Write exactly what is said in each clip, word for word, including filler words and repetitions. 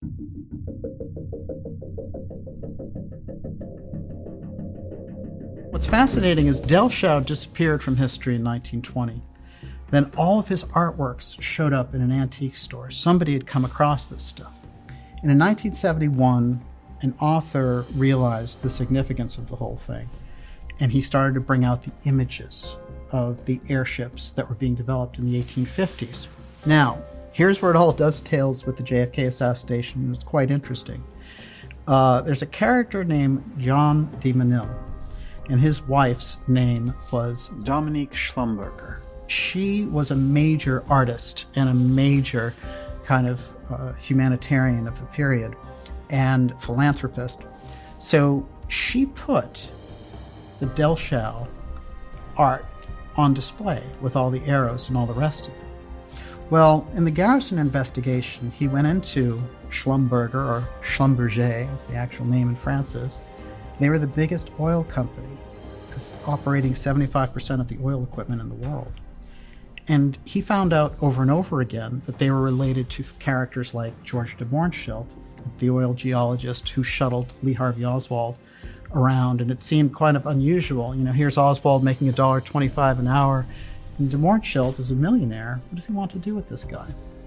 What's fascinating is Delschow disappeared from history in nineteen twenty. Then all of his artworks showed up in an antique store. Somebody had come across this stuff. And in nineteen seventy-one, an author realized the significance of the whole thing. And he started to bring out the images of the airships that were being developed in the eighteen fifties. Now, here's where it all dovetails with the J F K assassination, and it's quite interesting. Uh, there's a character named John de Menil, and his wife's name was Dominique Schlumberger. She was a major artist and a major kind of uh, humanitarian of the period and philanthropist. So she put the Delschow art on display with all the arrows and all the rest of it. Well, in the Garrison investigation, he went into Schlumberger, or Schlumberger is the actual name in France is. They were the biggest oil company, operating seventy-five percent of the oil equipment in the world. And he found out over and over again that they were related to characters like George de Mohrenschildt, the oil geologist who shuttled Lee Harvey Oswald around. And it seemed kind of unusual. You know, here's Oswald making a dollar twenty-five an hour, and de Mohrenschildt is a millionaire. What does he want to do with this guy?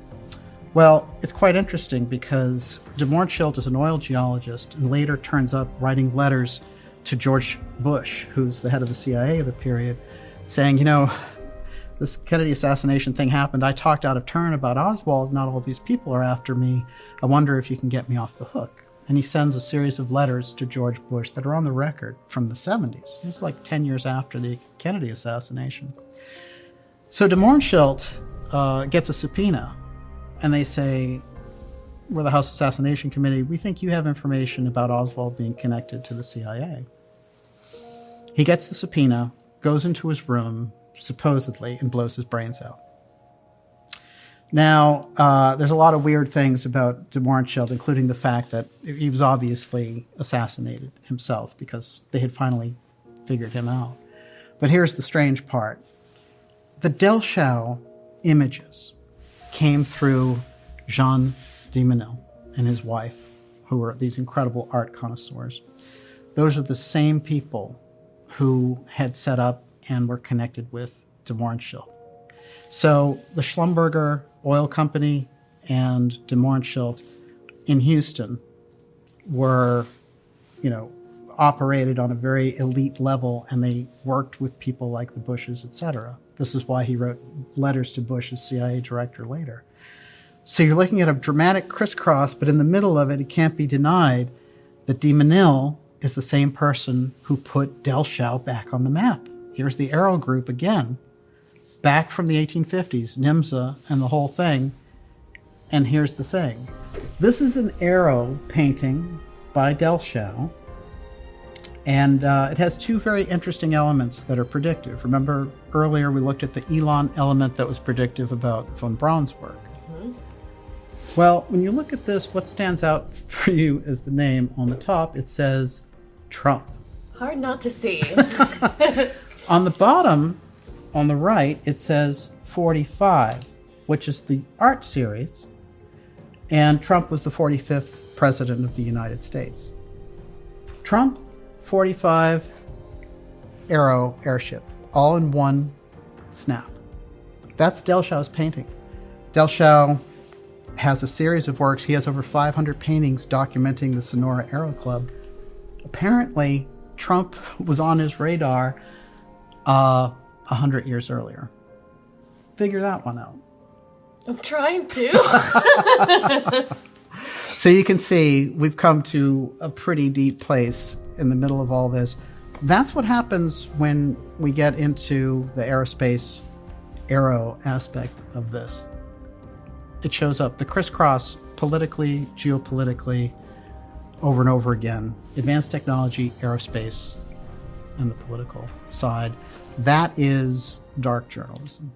Well, it's quite interesting because de Mohrenschildt is an oil geologist and later turns up writing letters to George Bush, who's the head of the C I A of the period, saying, you know, this Kennedy assassination thing happened. I talked out of turn about Oswald. Not all these people are after me. I wonder if you can get me off the hook. And he sends a series of letters to George Bush that are on the record from the seventies. This is like ten years after the Kennedy assassination. So de Mohrenschildt uh, gets a subpoena, and they say, we're the House Assassination Committee. We think you have information about Oswald being connected to the C I A. He gets the subpoena, goes into his room, supposedly, and blows his brains out. Now, uh, there's a lot of weird things about de Mohrenschildt, including the fact that he was obviously assassinated himself because they had finally figured him out. But here's the strange part. The Delschow images came through Jean de Menil and his wife, who were these incredible art connoisseurs. Those are the same people who had set up and were connected with de Mohrenschildt. So the Schlumberger Oil Company and de Mohrenschildt in Houston were, you know, operated on a very elite level, and they worked with people like the Bushes, et cetera. This is why he wrote letters to Bush as C I A director later. So you're looking at a dramatic crisscross, but in the middle of it, it can't be denied that de Menil is the same person who put Delschow back on the map. Here's the Arrow Group again, back from the eighteen fifties, NIMSA and the whole thing. And here's the thing. This is an arrow painting by Delschow, and uh, it has two very interesting elements that are predictive. Remember earlier we looked at the Elon element that was predictive about von Braun's work. Mm-hmm. Well, when you look at this, what stands out for you is the name on the top. It says Trump. Hard not to see. On the bottom, on the right, it says forty-five, which is the art series, and Trump was the forty-fifth president of the United States. Trump, forty-five, Arrow airship, all in one snap. That's Delschau's painting. Delschow has a series of works. He has over five hundred paintings documenting the Sonora Aero Club. Apparently, Trump was on his radar uh, one hundred years earlier. Figure that one out. I'm trying to. So you can see we've come to a pretty deep place in the middle of all this. That's what happens when we get into the aerospace aero aspect of this. It shows up, the crisscross politically, geopolitically, over and over again. Advanced technology, aerospace, and the political side. That is dark journalism.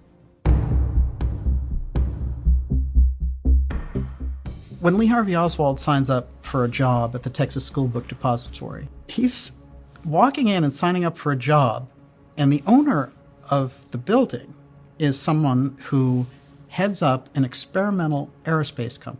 When Lee Harvey Oswald signs up for a job at the Texas School Book Depository, he's walking in and signing up for a job, and the owner of the building is someone who heads up an experimental aerospace company.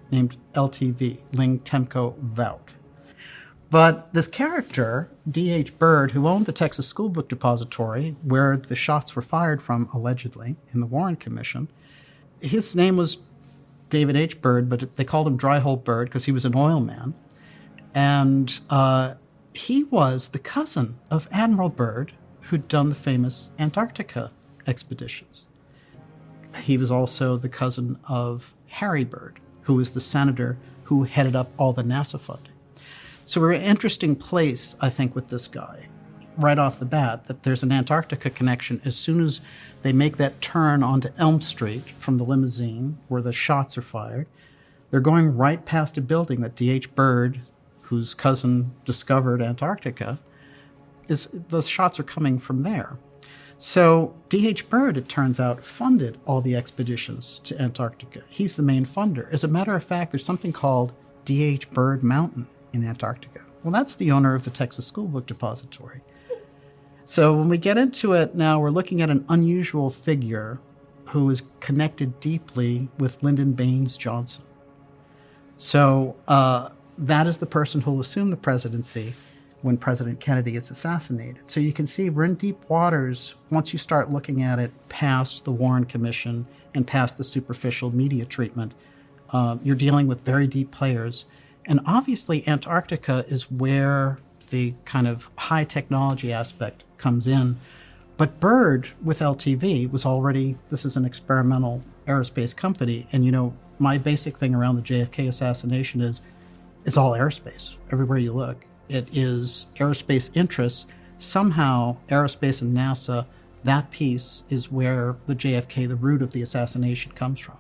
named L T V, Ling Temco Vought. But this character, D H Byrd, who owned the Texas School Book Depository, where the shots were fired from, allegedly, in the Warren Commission, his name was David H. Byrd, but they called him Dryhole Byrd because he was an oil man. And uh, he was the cousin of Admiral Byrd, who'd done the famous Antarctica expeditions. He was also the cousin of Harry Byrd, who was the senator who headed up all the NASA funding. So we're in an interesting place, I think, with this guy, right off the bat, that there's an Antarctica connection as soon as they make that turn onto Elm Street from the limousine where the shots are fired. They're going right past a building that D H. Byrd, whose cousin discovered Antarctica, is those shots are coming from there. So D H. Byrd, it turns out, funded all the expeditions to Antarctica. He's the main funder. As a matter of fact, there's something called D H. Byrd Mountain in Antarctica. Well, that's the owner of the Texas School Book Depository. So when we get into it now, we're looking at an unusual figure who is connected deeply with Lyndon Baines Johnson. So uh, that is the person who will assume the presidency when President Kennedy is assassinated. So you can see we're in deep waters once you start looking at it past the Warren Commission and past the superficial media treatment. Uh, you're dealing with very deep players. And obviously Antarctica is where the kind of high technology aspect comes in. But Byrd with L T V was already, this is an experimental aerospace company. And, you know, my basic thing around the J F K assassination is it's all aerospace. Everywhere you look, it is aerospace interests. Somehow, aerospace and NASA, that piece is where the J F K, the root of the assassination, comes from.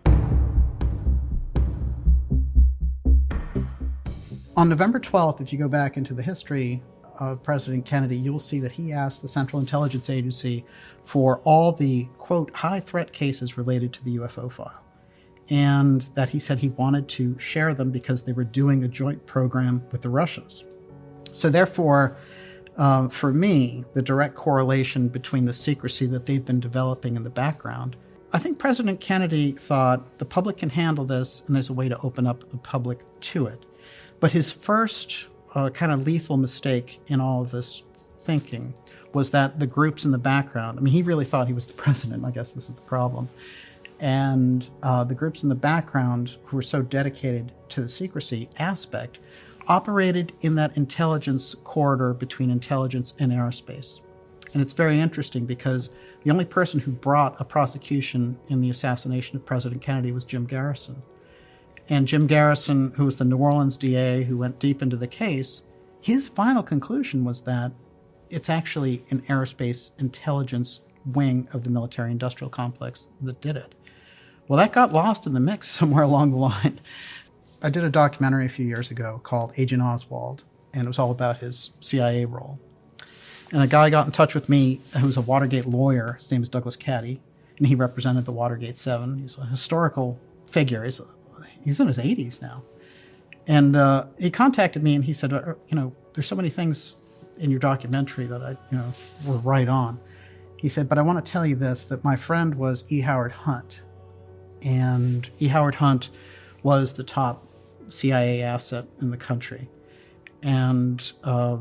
On November twelfth, if you go back into the history of President Kennedy, you will see that he asked the Central Intelligence Agency for all the, quote, high threat cases related to the U F O file. And that he said he wanted to share them because they were doing a joint program with the Russians. So therefore, um, for me, the direct correlation between the secrecy that they've been developing in the background, I think President Kennedy thought the public can handle this and there's a way to open up the public to it. But his first uh, kind of lethal mistake in all of this thinking was that the groups in the background, I mean, he really thought he was the president. I guess this is the problem. And uh, the groups in the background who were so dedicated to the secrecy aspect operated in that intelligence corridor between intelligence and aerospace. And it's very interesting because the only person who brought a prosecution in the assassination of President Kennedy was Jim Garrison. And Jim Garrison, who was the New Orleans D A who went deep into the case, his final conclusion was that it's actually an aerospace intelligence wing of the military-industrial complex that did it. Well, that got lost in the mix somewhere along the line. I did a documentary a few years ago called Agent Oswald, and it was all about his C I A role. And a guy got in touch with me who's a Watergate lawyer. His name is Douglas Caddy, and he represented the Watergate Seven. He's a historical figure. He's a He's in his eighties now. And uh, he contacted me and he said, uh, you know, there's so many things in your documentary that I, you know, were right on. He said, but I want to tell you this, that my friend was E. Howard Hunt. And E. Howard Hunt was the top C I A asset in the country. And uh,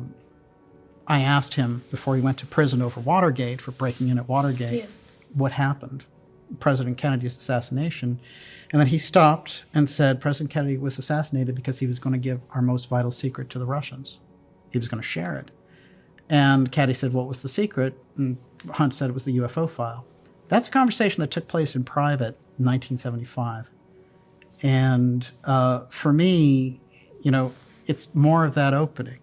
I asked him before he went to prison over Watergate for breaking in at Watergate, yeah. what happened, President Kennedy's assassination. And then he stopped and said President Kennedy was assassinated because he was going to give our most vital secret to the Russians. He was going to share it. And Caddy said, what was the secret? And Hunt said it was the U F O file. That's a conversation that took place in private in nineteen seventy-five. And uh, for me, you know, it's more of that opening.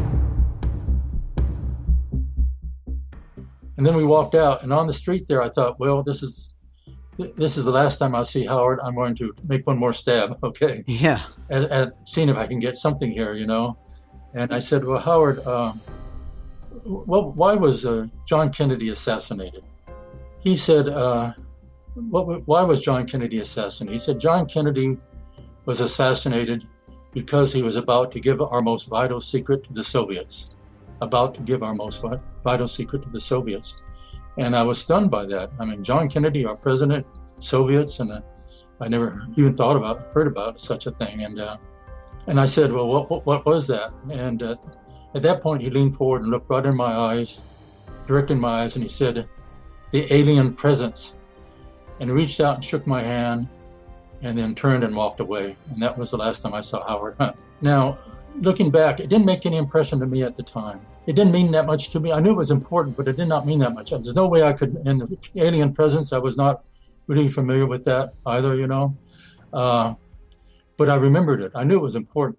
And then we walked out, and on the street there, I thought, well, this is this is the last time I'll see Howard. I'm going to make one more stab, okay? Yeah. At, at seeing if I can get something here, you know? And I said, well, Howard, uh, well, why was uh, John Kennedy assassinated? He said, uh, what, why was John Kennedy assassinated? He said, John Kennedy was assassinated because he was about to give our most vital secret to the Soviets. About to give our most vital secret to the Soviets. And I was stunned by that. I mean, John Kennedy, our president, Soviets, and uh, I never even thought about, heard about such a thing. And uh, and I said, well, what, what, what was that? And uh, at that point, he leaned forward and looked right in my eyes, directly in my eyes, and he said, the alien presence. And he reached out and shook my hand and then turned and walked away. And that was the last time I saw Howard Hunt. Now, looking back, it didn't make any impression to me at the time. It didn't mean that much to me. I knew it was important, but it did not mean that much. There's no way I could, in the alien presence, I was not really familiar with that either, you know. Uh, but I remembered it. I knew it was important.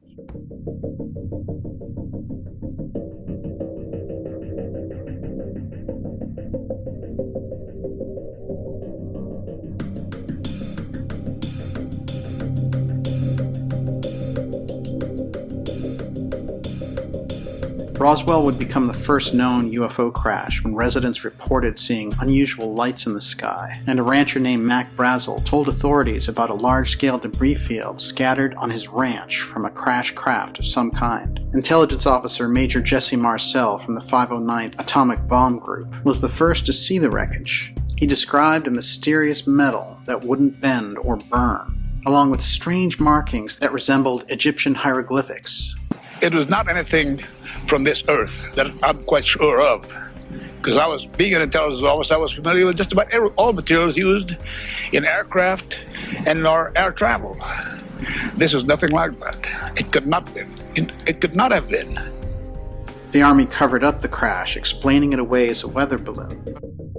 Roswell would become the first known U F O crash when residents reported seeing unusual lights in the sky, and a rancher named Mac Brazel told authorities about a large-scale debris field scattered on his ranch from a crash craft of some kind. Intelligence officer Major Jesse Marcel from the five oh ninth Atomic Bomb Group was the first to see the wreckage. He described a mysterious metal that wouldn't bend or burn, along with strange markings that resembled Egyptian hieroglyphics. It was not anything from this earth that I'm quite sure of, because I was, being an intelligence officer, I was familiar with just about every, all materials used in aircraft and in our air travel. This is nothing like that. It could not be. It, it could not have been. The Army covered up the crash, explaining it away as a weather balloon.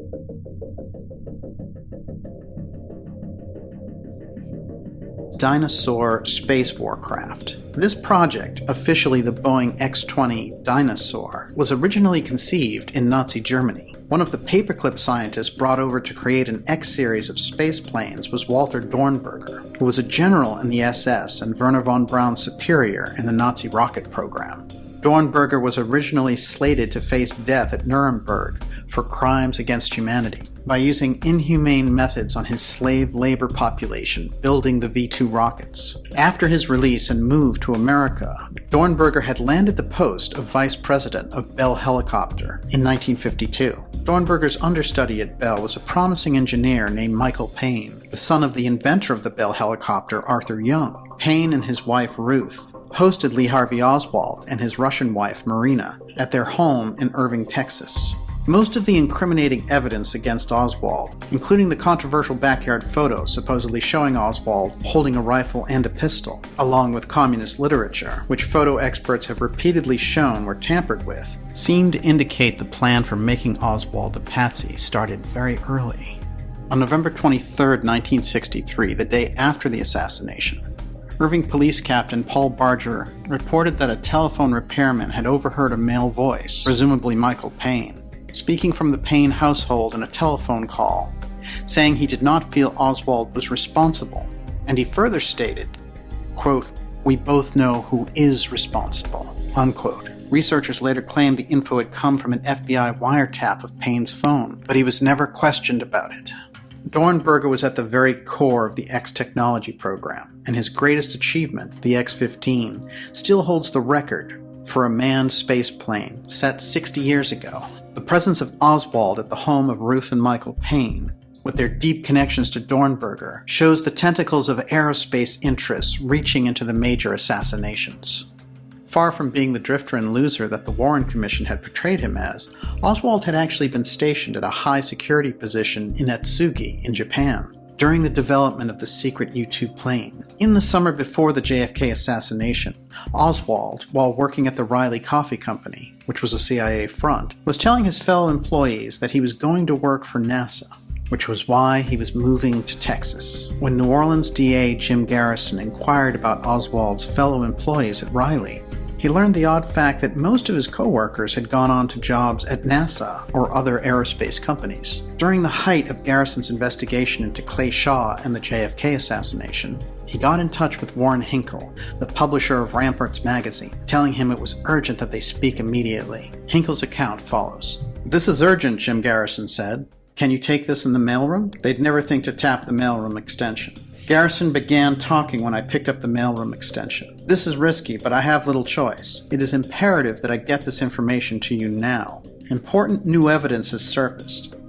Dyna-Soar space warcraft. This project, officially the Boeing X twenty Dyna-Soar, was originally conceived in Nazi Germany. One of the paperclip scientists brought over to create an X-series of space planes was Walter Dornberger, who was a general in the S S and Wernher von Braun's superior in the Nazi rocket program. Dornberger was originally slated to face death at Nuremberg for crimes against humanity by using inhumane methods on his slave labor population building the V two rockets. After his release and move to America, Dornberger had landed the post of vice president of Bell Helicopter in nineteen fifty-two. Dornberger's understudy at Bell was a promising engineer named Michael Payne, the son of the inventor of the Bell helicopter, Arthur Young. Payne and his wife, Ruth, hosted Lee Harvey Oswald and his Russian wife, Marina, at their home in Irving, Texas. Most of the incriminating evidence against Oswald, including the controversial backyard photo supposedly showing Oswald holding a rifle and a pistol, along with communist literature, which photo experts have repeatedly shown were tampered with, seem to indicate the plan for making Oswald the patsy started very early. On November twenty-third, nineteen sixty-three, the day after the assassination, Irving Police Captain Paul Barger reported that a telephone repairman had overheard a male voice, presumably Michael Payne, speaking from the Payne household in a telephone call, saying he did not feel Oswald was responsible, and he further stated, quote, "We both know who is responsible," unquote. Researchers later claimed the info had come from an F B I wiretap of Payne's phone, but he was never questioned about it. Dornberger was at the very core of the X technology program, and his greatest achievement, the X fifteen, still holds the record for a manned space plane set sixty years ago. The presence of Oswald at the home of Ruth and Michael Payne, with their deep connections to Dornberger, shows the tentacles of aerospace interests reaching into the major assassinations. Far from being the drifter and loser that the Warren Commission had portrayed him as, Oswald had actually been stationed at a high-security position in Atsugi in Japan during the development of the secret U two plane. In the summer before the J F K assassination, Oswald, while working at the Riley Coffee Company, which was a C I A front, was telling his fellow employees that he was going to work for NASA, which was why he was moving to Texas. When New Orleans D A Jim Garrison inquired about Oswald's fellow employees at Riley, he learned the odd fact that most of his co-workers had gone on to jobs at NASA or other aerospace companies. During the height of Garrison's investigation into Clay Shaw and the J F K assassination, he got in touch with Warren Hinkle, the publisher of Ramparts magazine, telling him it was urgent that they speak immediately. Hinkle's account follows. "This is urgent," Jim Garrison said. "Can you take this in the mailroom?" They'd never think to tap the mailroom extension. Garrison began talking when I picked up the mailroom extension. "This is risky, but I have little choice. It is imperative that I get this information to you now. Important new evidence has surfaced.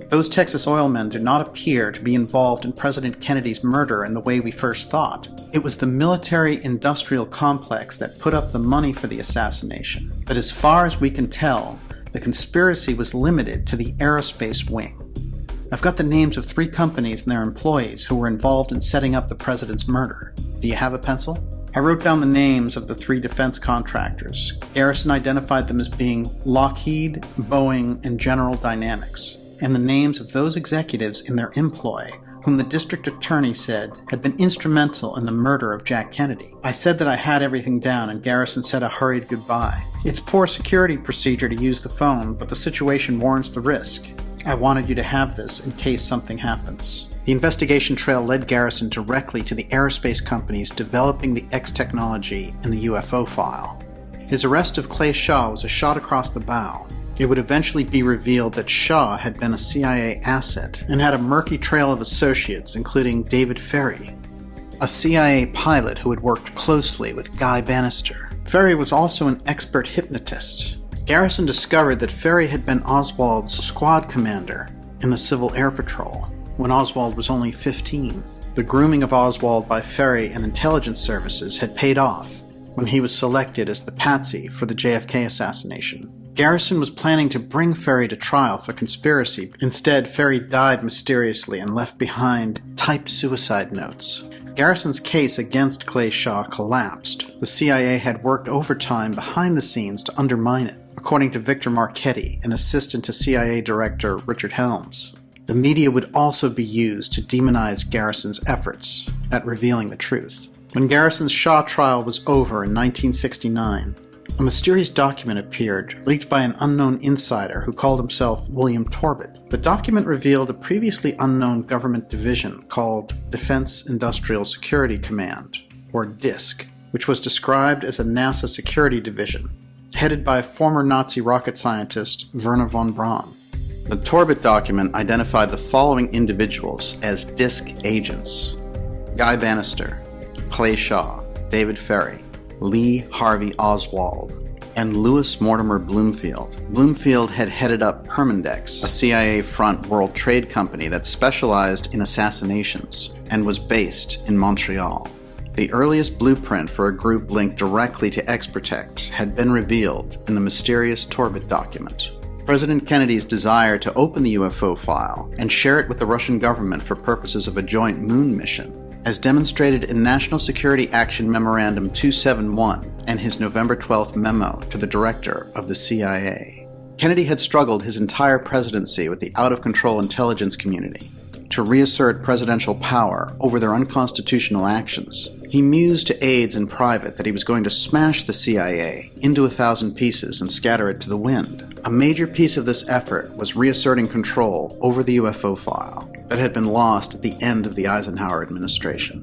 Those Texas oil men do not appear to be involved in President Kennedy's murder in the way we first thought. It was the military-industrial complex that put up the money for the assassination. But as far as we can tell, the conspiracy was limited to the aerospace wing. I've got the names of three companies and their employees who were involved in setting up the president's murder. Do you have a pencil? I wrote down the names of the three defense contractors. Garrison identified them as being Lockheed, Boeing, and General Dynamics, and the names of those executives in their employ whom the district attorney said had been instrumental in the murder of Jack Kennedy. I said that I had everything down, and Garrison said a hurried goodbye. It's poor security procedure to use the phone, but the situation warrants the risk. I wanted you to have this in case something happens. The investigation trail led Garrison directly to the aerospace companies developing the X technology in the U F O file. His arrest of Clay Shaw was a shot across the bow. It would eventually be revealed that Shaw had been a C I A asset and had a murky trail of associates, including David Ferry, a C I A pilot who had worked closely with Guy Bannister. Ferry was also an expert hypnotist. Garrison discovered that Ferry had been Oswald's squad commander in the Civil Air Patrol when Oswald was only fifteen. The grooming of Oswald by Ferry and intelligence services had paid off when he was selected as the patsy for the J F K assassination. Garrison was planning to bring Ferry to trial for conspiracy. Instead, Ferry died mysteriously and left behind typed suicide notes. Garrison's case against Clay Shaw collapsed. The C I A had worked overtime behind the scenes to undermine it, according to Victor Marchetti, an assistant to C I A Director Richard Helms. The media would also be used to demonize Garrison's efforts at revealing the truth. When Garrison's Shaw trial was over in nineteen sixty-nine, a mysterious document appeared, leaked by an unknown insider who called himself William Torbett. The document revealed a previously unknown government division called Defense Industrial Security Command, or DISC, which was described as a NASA security division, headed by former Nazi rocket scientist Wernher von Braun. The Torbett document identified the following individuals as DISC agents: Guy Bannister, Clay Shaw, David Ferry, Lee Harvey Oswald, and Lewis Mortimer Bloomfield. Bloomfield had headed up Permindex, a C I A-front world trade company that specialized in assassinations and was based in Montreal. The earliest blueprint for a group linked directly to X-Protect had been revealed in the mysterious Torbett document. President Kennedy's desire to open the U F O file and share it with the Russian government for purposes of a joint moon mission, as demonstrated in National Security Action Memorandum two seventy-one and his November twelfth memo to the director of the C I A. Kennedy had struggled his entire presidency with the out-of-control intelligence community to reassert presidential power over their unconstitutional actions. He mused to aides in private that he was going to smash the C I A into a thousand pieces and scatter it to the wind. A major piece of this effort was reasserting control over the U F O file that had been lost at the end of the Eisenhower administration.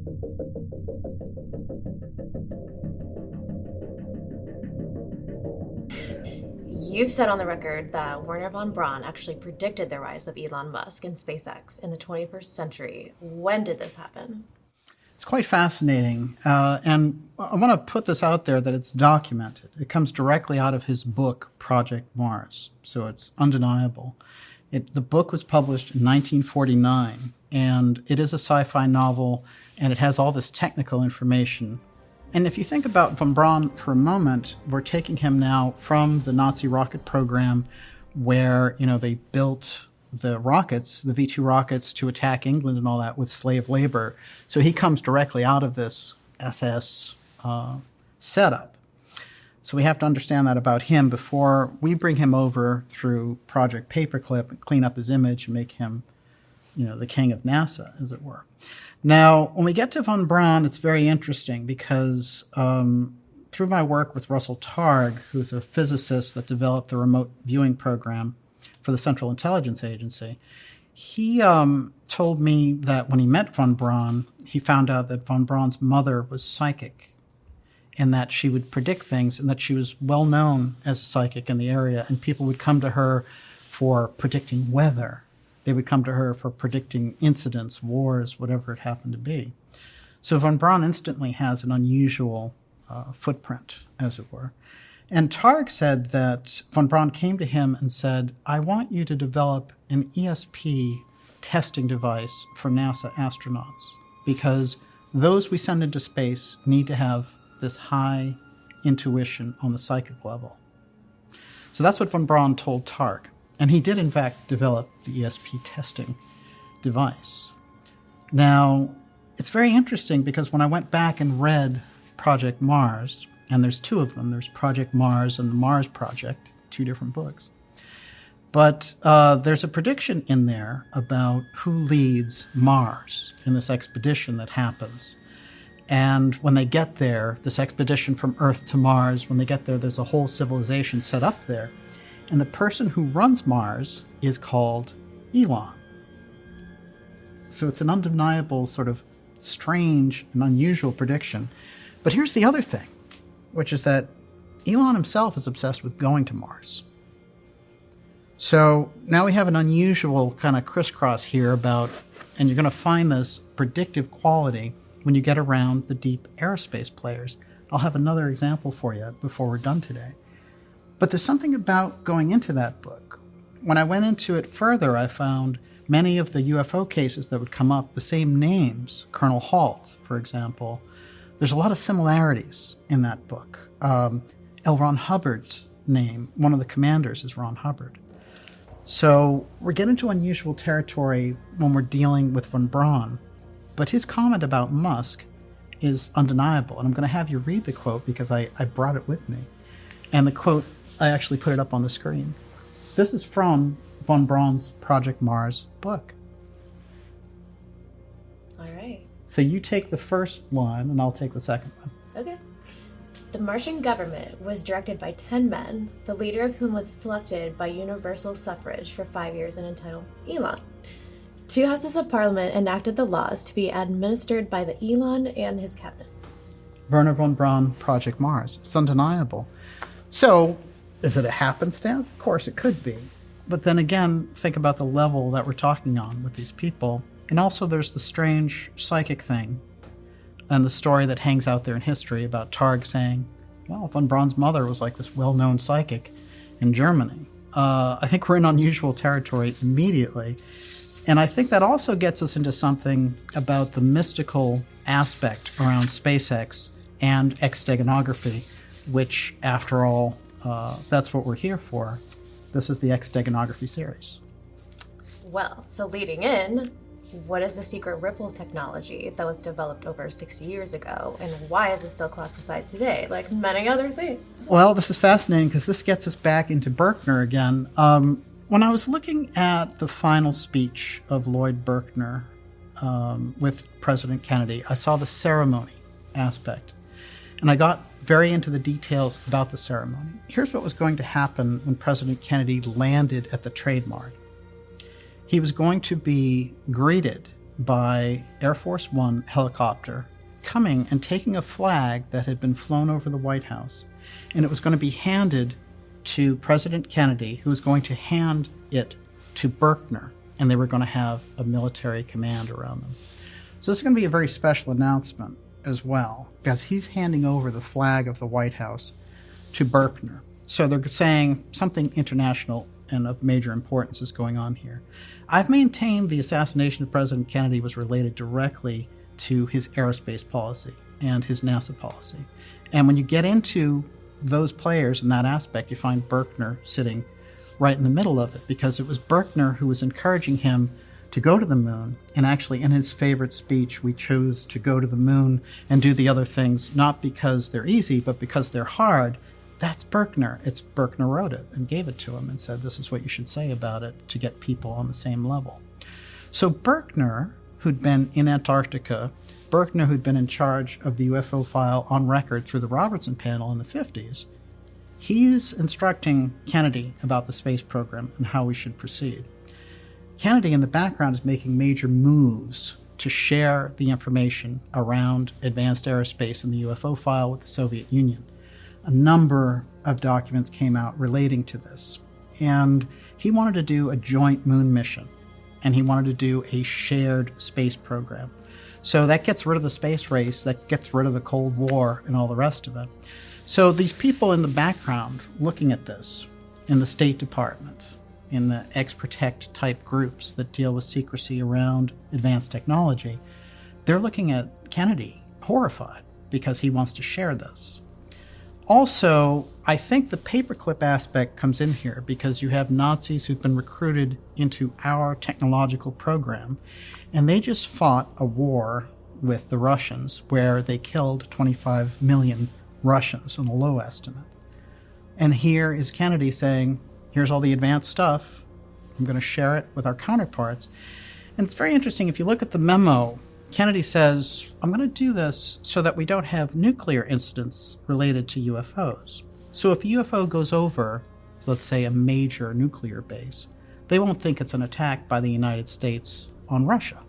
You've said on the record that Wernher von Braun actually predicted the rise of Elon Musk and SpaceX in the twenty-first century. When did this happen? It's quite fascinating, uh, and I want to put this out there that it's documented. It comes directly out of his book, Project Mars, so it's undeniable. It, the book was published in nineteen forty-nine, and it is a sci-fi novel, and it has all this technical information. And if you think about von Braun for a moment, we're taking him now from the Nazi rocket program where, you know, they built the rockets, the V two rockets, to attack England and all that with slave labor. So he comes directly out of this S S uh, setup. So we have to understand that about him before we bring him over through Project Paperclip and clean up his image and make him, you know, the king of NASA, as it were. Now, when we get to von Braun, it's very interesting because um, through my work with Russell Targ, who's a physicist that developed the remote viewing program for the Central Intelligence Agency, he um, told me that when he met von Braun, he found out that von Braun's mother was psychic and that she would predict things and that she was well known as a psychic in the area, and people would come to her for predicting weather. They would come to her for predicting incidents, wars, whatever it happened to be. So von Braun instantly has an unusual uh, footprint, as it were. And Targ said that von Braun came to him and said, I want you to develop an E S P testing device for NASA astronauts, because those we send into space need to have this high intuition on the psychic level. So that's what von Braun told Targ. And he did, in fact, develop the E S P testing device. Now, it's very interesting because when I went back and read Project Mars, and there's two of them, there's Project Mars and the Mars Project, two different books. But uh, there's a prediction in there about who leads Mars in this expedition that happens. And when they get there, this expedition from Earth to Mars, when they get there, there's a whole civilization set up there. And the person who runs Mars is called Elon. So it's an undeniable, sort of strange and unusual prediction. But here's the other thing, which is that Elon himself is obsessed with going to Mars. So now we have an unusual kind of crisscross here about, and you're going to find this predictive quality when you get around the deep aerospace players. I'll have another example for you before we're done today. But there's something about going into that book. When I went into it further, I found many of the U F O cases that would come up, the same names, Colonel Halt, for example. There's a lot of similarities in that book. Um, L. Ron Hubbard's name, one of the commanders, is Ron Hubbard. So we're getting into unusual territory when we're dealing with von Braun. But his comment about Musk is undeniable. And I'm going to have you read the quote because I, I brought it with me. And the quote, I actually put it up on the screen. This is from von Braun's Project Mars book. All right. So you take the first one, and I'll take the second one. Okay. The Martian government was directed by ten men, the leader of whom was selected by universal suffrage for five years and entitled Elon. Two houses of parliament enacted the laws to be administered by the Elon and his cabinet. Wernher von Braun, Project Mars. It's undeniable. So, is it a happenstance? Of course it could be. But then again, think about the level that we're talking on with these people. And also there's the strange psychic thing and the story that hangs out there in history about Targ saying, well, von Braun's mother was like this well-known psychic in Germany. Uh, I think we're in unusual territory immediately. And I think that also gets us into something about the mystical aspect around SpaceX and extegonography, which, after all, uh, that's what we're here for. This is the extegonography series. Well, so leading in, what is the secret Ripple technology that was developed over sixty years ago, and why is it still classified today, like many other things? Well, this is fascinating because this gets us back into Berkner again. Um, when I was looking at the final speech of Lloyd Berkner um, with President Kennedy, I saw the ceremony aspect, and I got very into the details about the ceremony. Here's what was going to happen when President Kennedy landed at the Trade Mart. He was going to be greeted by Air Force One helicopter coming and taking a flag that had been flown over the White House, and it was going to be handed to President Kennedy, who was going to hand it to Berkner, and they were going to have a military command around them. So this is going to be a very special announcement as well, because he's handing over the flag of the White House to Berkner. So they're saying something international and of major importance is going on here. I've maintained the assassination of President Kennedy was related directly to his aerospace policy and his NASA policy. And when you get into those players in that aspect, you find Berkner sitting right in the middle of it, because it was Berkner who was encouraging him to go to the moon. And actually, in his favorite speech, we chose to go to the moon and do the other things, not because they're easy, but because they're hard. That's Berkner. It's Berkner wrote it and gave it to him and said, this is what you should say about it to get people on the same level. So Berkner, who'd been in Antarctica, Berkner, who'd been in charge of the U F O file on record through the Robertson panel in the fifties, he's instructing Kennedy about the space program and how we should proceed. Kennedy, in the background, is making major moves to share the information around advanced aerospace and the U F O file with the Soviet Union. A number of documents came out relating to this. And he wanted to do a joint moon mission. And he wanted to do a shared space program. So that gets rid of the space race, that gets rid of the Cold War and all the rest of it. So these people in the background looking at this in the State Department, in the ex-protect type groups that deal with secrecy around advanced technology, they're looking at Kennedy horrified because he wants to share this. Also, I think the paperclip aspect comes in here because you have Nazis who've been recruited into our technological program, and they just fought a war with the Russians where they killed twenty-five million Russians on a low estimate. And here is Kennedy saying, here's all the advanced stuff. I'm going to share it with our counterparts. And it's very interesting. If you look at the memo, Kennedy says, I'm going to do this so that we don't have nuclear incidents related to U F Os. So if a U F O goes over, let's say, a major nuclear base, they won't think it's an attack by the United States on Russia.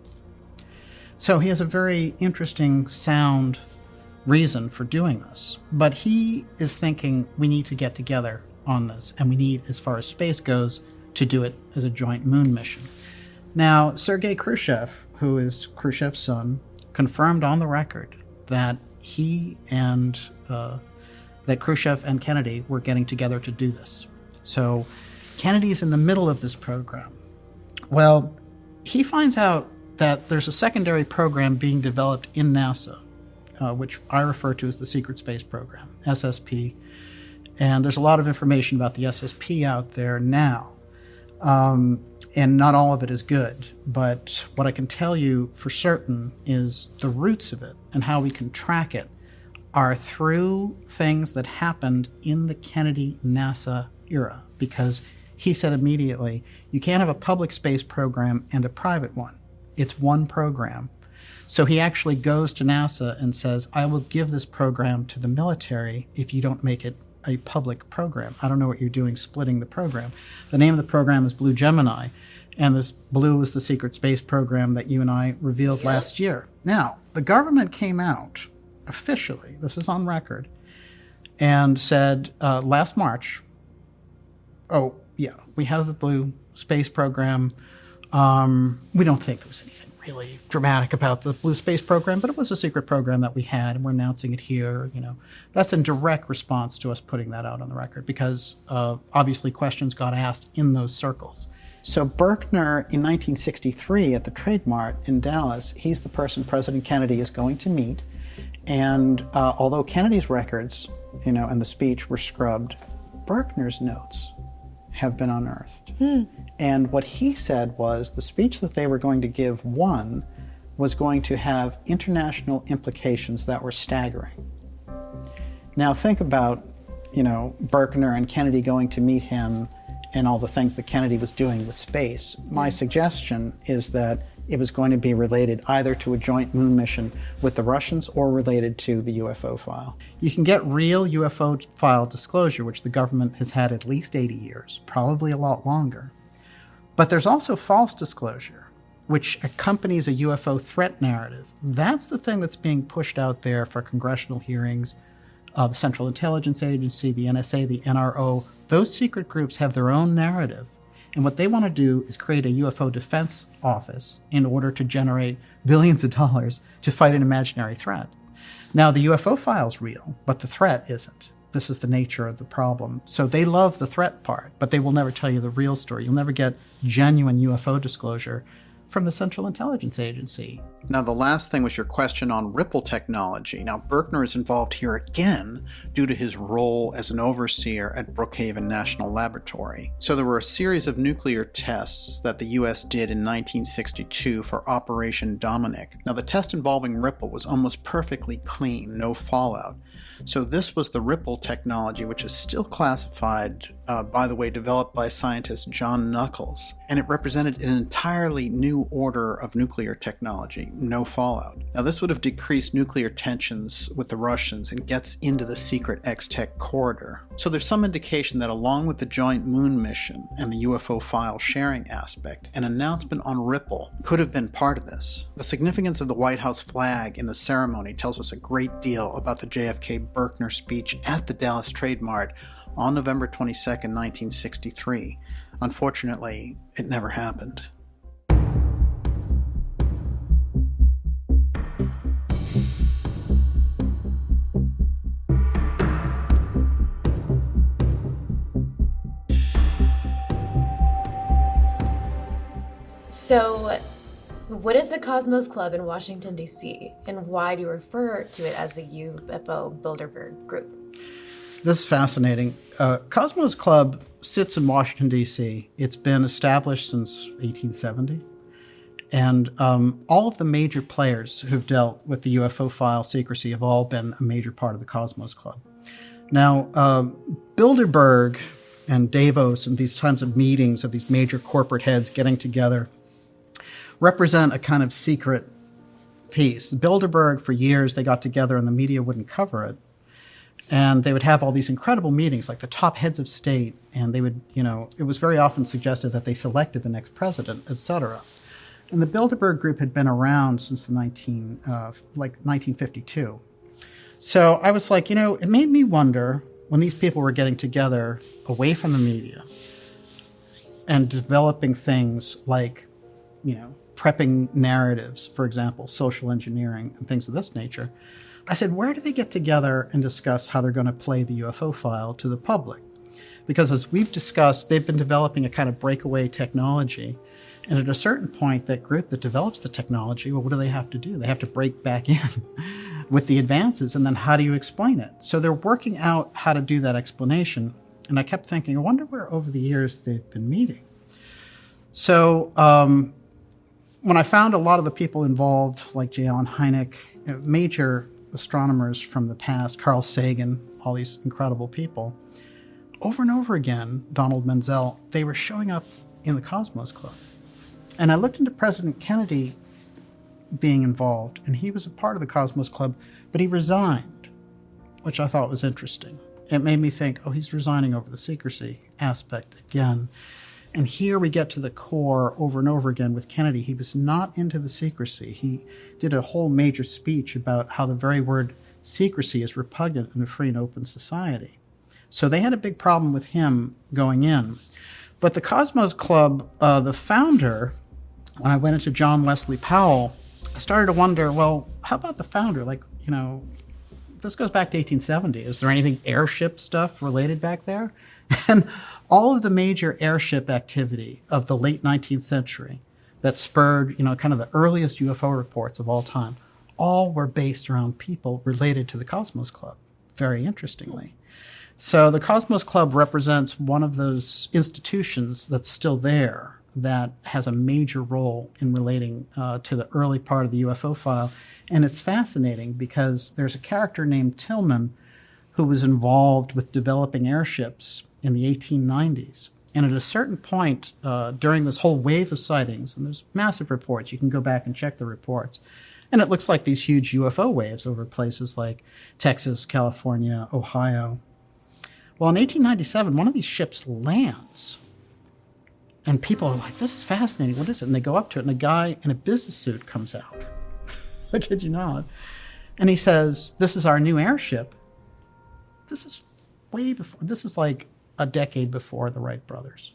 So he has a very interesting, sound reason for doing this. But he is thinking we need to get together on this, and we need, as far as space goes, to do it as a joint moon mission. Now, Sergei Khrushchev, who is Khrushchev's son, confirmed on the record that he and uh, that Khrushchev and Kennedy were getting together to do this. So Kennedy's in the middle of this program. Well, he finds out that there's a secondary program being developed in NASA, uh, which I refer to as the Secret Space Program, S S P. And there's a lot of information about the S S P out there now. Um, and not all of it is good. But what I can tell you for certain is the roots of it and how we can track it are through things that happened in the Kennedy-NASA era. Because he said immediately, you can't have a public space program and a private one. It's one program. So he actually goes to NASA and says, I will give this program to the military if you don't make it a public program. I don't know what you're doing splitting the program. The name of the program is Blue Gemini, and this Blue is the secret space program that you and I revealed last year. Now, the government came out officially, this is on record, and said uh, last March, oh, yeah, we have the Blue space program. Um, we don't think there was anything really dramatic about the Blue space program, but it was a secret program that we had, and we're announcing it here. You know, that's in direct response to us putting that out on the record because uh, obviously questions got asked in those circles. So Berkner in nineteen sixty-three at the Trade Mart in Dallas, he's the person President Kennedy is going to meet. And uh, although Kennedy's records, you know, and the speech were scrubbed, Berkner's notes have been unearthed. Hmm. And what he said was the speech that they were going to give, one, was going to have international implications that were staggering. Now think about, you know, Berkner and Kennedy going to meet him and all the things that Kennedy was doing with space. My suggestion is that it was going to be related either to a joint moon mission with the Russians or related to the U F O file. You can get real U F O file disclosure, which the government has had at least eighty years, probably a lot longer. But there's also false disclosure, which accompanies a U F O threat narrative. That's the thing that's being pushed out there for congressional hearings. Uh, the Central Intelligence Agency, the N S A, the N R O, those secret groups have their own narrative. And what they want to do is create a U F O defense office in order to generate billions of dollars to fight an imaginary threat. Now, the U F O file's real, but the threat isn't. This is the nature of the problem. So they love the threat part, but they will never tell you the real story. You'll never get genuine U F O disclosure from the Central Intelligence Agency. Now, the last thing was your question on Ripple technology. Now, Berkner is involved here again due to his role as an overseer at Brookhaven National Laboratory. So there were a series of nuclear tests that the U S did in nineteen sixty-two for Operation Dominic. Now, the test involving Ripple was almost perfectly clean, no fallout. So this was the Ripple technology, which is still classified, uh, by the way, developed by scientist John Knuckles. And it represented an entirely new order of nuclear technology, no fallout. Now this would have decreased nuclear tensions with the Russians and gets into the secret X-Tech corridor. So there's some indication that along with the joint moon mission and the U F O file sharing aspect, an announcement on Ripple could have been part of this. The significance of the White House flag in the ceremony tells us a great deal about the J F K Berkner speech at the Dallas Trade Mart on November twenty-second, nineteen sixty-three. Unfortunately, it never happened. So, what is the Cosmos Club in Washington, D C, and why do you refer to it as the U F O Bilderberg Group? This is fascinating. Uh, Cosmos Club sits in Washington, D C. It's been established since eighteen seventy. And um, all of the major players who've dealt with the U F O file secrecy have all been a major part of the Cosmos Club. Now, um, Bilderberg and Davos and these times of meetings of these major corporate heads getting together represent a kind of secret piece. Bilderberg, for years, they got together and the media wouldn't cover it. And they would have all these incredible meetings, like the top heads of state, and they would, you know, it was very often suggested that they selected the next president, et cetera. And the Bilderberg Group had been around since the nineteen, uh, like nineteen fifty-two. So I was like, you know, it made me wonder when these people were getting together away from the media and developing things like, you know, prepping narratives, for example, social engineering and things of this nature. I said, where do they get together and discuss how they're going to play the U F O file to the public? Because as we've discussed, they've been developing a kind of breakaway technology. And at a certain point, that group that develops the technology, well, what do they have to do? They have to break back in with the advances. And then how do you explain it? So they're working out how to do that explanation. And I kept thinking, I wonder where over the years they've been meeting. So um, when I found a lot of the people involved, like J. Allen Hynek, major astronomers from the past, Carl Sagan, all these incredible people, over and over again, Donald Menzel, they were showing up in the Cosmos Club. And I looked into President Kennedy being involved, and he was a part of the Cosmos Club, but he resigned, which I thought was interesting. It made me think, oh, he's resigning over the secrecy aspect again. And here we get to the core over and over again with Kennedy. He was not into the secrecy. He did a whole major speech about how the very word secrecy is repugnant in a free and open society. So they had a big problem with him going in. But the Cosmos Club, uh, the founder, when I went into John Wesley Powell, I started to wonder, well, how about the founder? Like, you know, this goes back to eighteen seventy. Is there anything airship stuff related back there? And all of the major airship activity of the late nineteenth century that spurred, you know, kind of the earliest U F O reports of all time, all were based around people related to the Cosmos Club, very interestingly. So the Cosmos Club represents one of those institutions that's still there that has a major role in relating uh, to the early part of the U F O file. And it's fascinating because there's a character named Tillman who was involved with developing airships in the eighteen nineties. And at a certain point uh, during this whole wave of sightings, and there's massive reports, you can go back and check the reports, and it looks like these huge U F O waves over places like Texas, California, Ohio. Well, in eighteen ninety-seven, one of these ships lands. And people are like, this is fascinating. What is it? And they go up to it, and a guy in a business suit comes out. I kid you not. And he says, this is our new airship. This is way before, this is like a decade before the Wright brothers.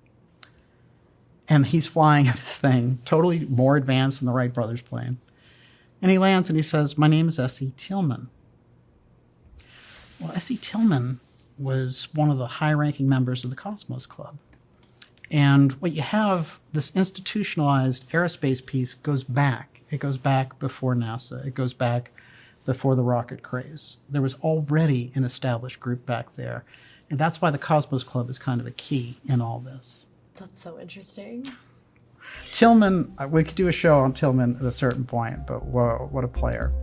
And he's flying this thing, totally more advanced than the Wright brothers plane. And he lands and he says, my name is S E Tillman. Well, S E Tillman was one of the high-ranking members of the Cosmos Club. And what you have, this institutionalized aerospace piece goes back. It goes back before NASA. It goes back before the rocket craze. There was already an established group back there. And that's why the Cosmos Club is kind of a key in all this. That's so interesting. Tillman, we could do a show on Tillman at a certain point, but whoa, what a player.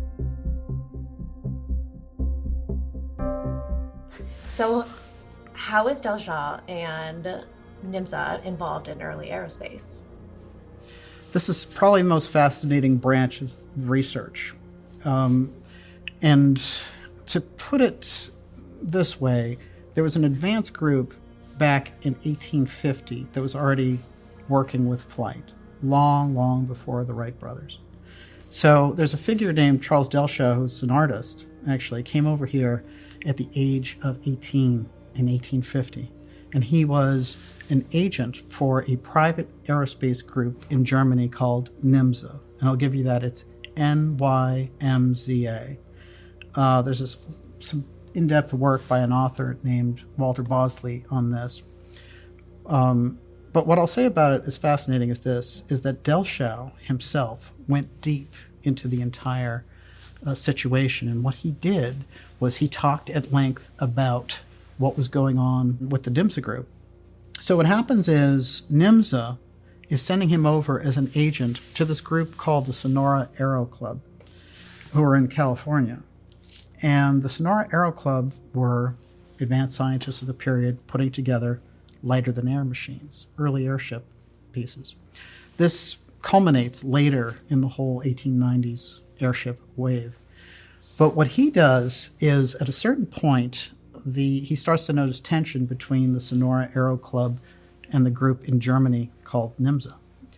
So how is Delshaw and NIMSA involved in early aerospace? This is probably the most fascinating branch of research. Um, and to put it this way, there was an advanced group back in eighteen fifty that was already working with flight, long, long before the Wright brothers. So there's a figure named Charles Delshaw, who's an artist, actually, came over here at the age of eighteen in eighteen fifty. And he was an agent for a private aerospace group in Germany called NIMSA. And I'll give you that. It's N Y M Z A. Uh, there's this, some in-depth work by an author named Walter Bosley on this. Um, But what I'll say about it is fascinating is this, is that Delschow himself went deep into the entire uh, situation. And what he did was he talked at length about what was going on with the NIMSA group. So what happens is NIMSA is sending him over as an agent to this group called the Sonora Aero Club, who are in California. And the Sonora Aero Club were advanced scientists of the period putting together lighter-than-air machines, early airship pieces. This culminates later in the whole eighteen nineties airship wave. But what he does is, at a certain point, the he starts to notice tension between the Sonora Aero Club and the group in Germany called NIMSA.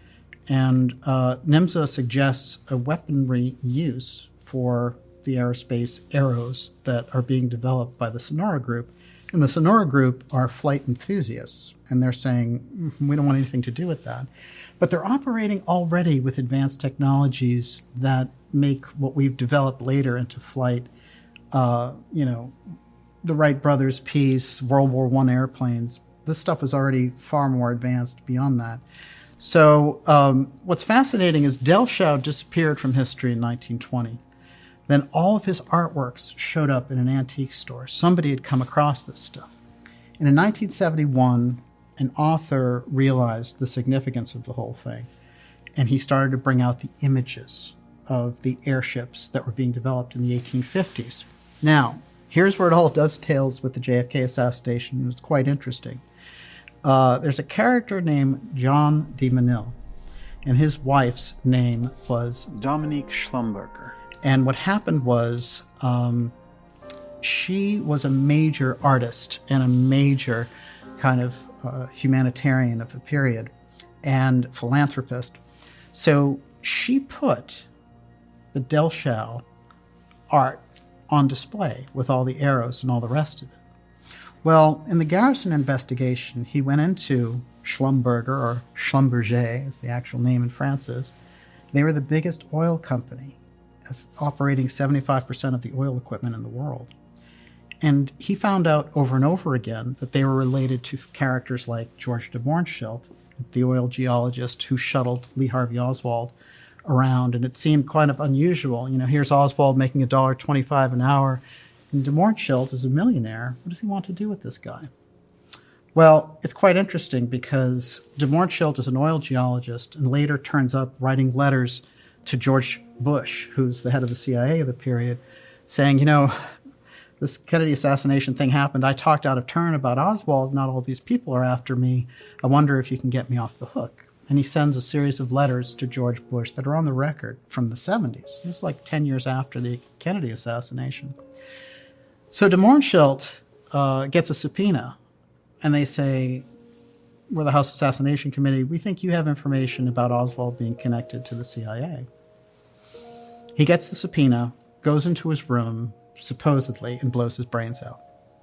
And uh, NIMSA suggests a weaponry use for the aerospace arrows that are being developed by the Sonora group. And the Sonora group are flight enthusiasts, and they're saying, we don't want anything to do with that. But they're operating already with advanced technologies that make what we've developed later into flight, uh, you know, the Wright brothers piece, World War One airplanes. This stuff was already far more advanced beyond that. So um, what's fascinating is Delschow disappeared from history in nineteen twenty. Then all of his artworks showed up in an antique store. Somebody had come across this stuff. And in nineteen seventy-one, an author realized the significance of the whole thing. And he started to bring out the images of the airships that were being developed in the eighteen fifties. Now, here's where it all dovetails with the J F K assassination. It's quite interesting. Uh, there's a character named John de Menil, and his wife's name was Dominique Schlumberger. And what happened was um, she was a major artist and a major kind of uh, humanitarian of the period and philanthropist. So she put the Delschow art on display with all the arrows and all the rest of it. Well, in the Garrison investigation, he went into Schlumberger, or Schlumberger, as the actual name in France is. They were the biggest oil company, operating seventy-five percent of the oil equipment in the world. And he found out over and over again that they were related to characters like George de Mohrenschildt, the oil geologist who shuttled Lee Harvey Oswald around. And it seemed kind of unusual. You know, here's Oswald making one dollar twenty-five an hour, and de Mohrenschildt is a millionaire. What does he want to do with this guy? Well, it's quite interesting because de Mohrenschildt is an oil geologist and later turns up writing letters to George Bush, who's the head of the C I A of the period, saying, you know, this Kennedy assassination thing happened. I talked out of turn about Oswald. Not all these people are after me. I wonder if you can get me off the hook. And he sends a series of letters to George Bush that are on the record from the seventies. This is like ten years after the Kennedy assassination. So de Mohrenschildt uh, gets a subpoena, and they say, we're the House Assassination Committee. We think you have information about Oswald being connected to the C I A. He gets the subpoena, goes into his room, supposedly, and blows his brains out.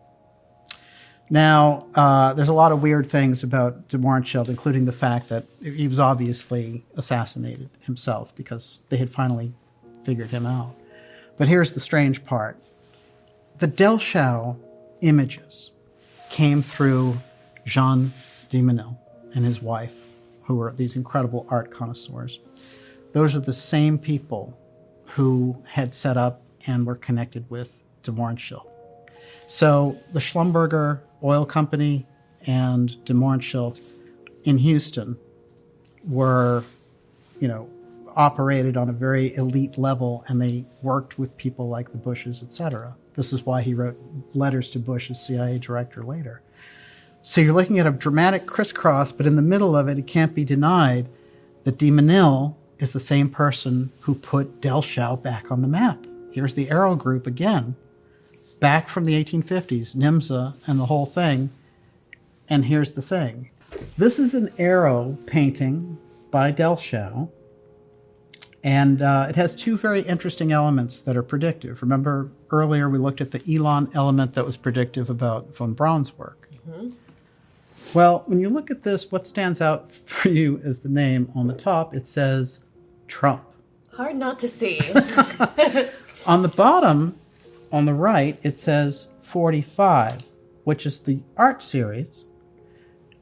Now, uh, there's a lot of weird things about de Mohrenschildt, including the fact that he was obviously assassinated himself because they had finally figured him out. But here's the strange part. The Delschow images came through Jean de Menil and his wife, who were these incredible art connoisseurs. Those are the same people who had set up and were connected with de Mohrenschildt. So the Schlumberger Oil Company and de Mohrenschildt in Houston were, you know, operated on a very elite level, and they worked with people like the Bushes, et cetera. This is why he wrote letters to Bush as C I A director later. So you're looking at a dramatic crisscross, but in the middle of it, it can't be denied that de Menil is the same person who put Delschow back on the map. Here's the Aero Group again, back from the eighteen fifties, NIMSA and the whole thing. And here's the thing. This is an Aero painting by Delschow, and uh, it has two very interesting elements that are predictive. Remember earlier we looked at the Elon element that was predictive about von Braun's work. Mm-hmm. Well, when you look at this, what stands out for you is the name on the top. It says Trump. Hard not to see. On the bottom, on the right, it says forty-five, which is the art series.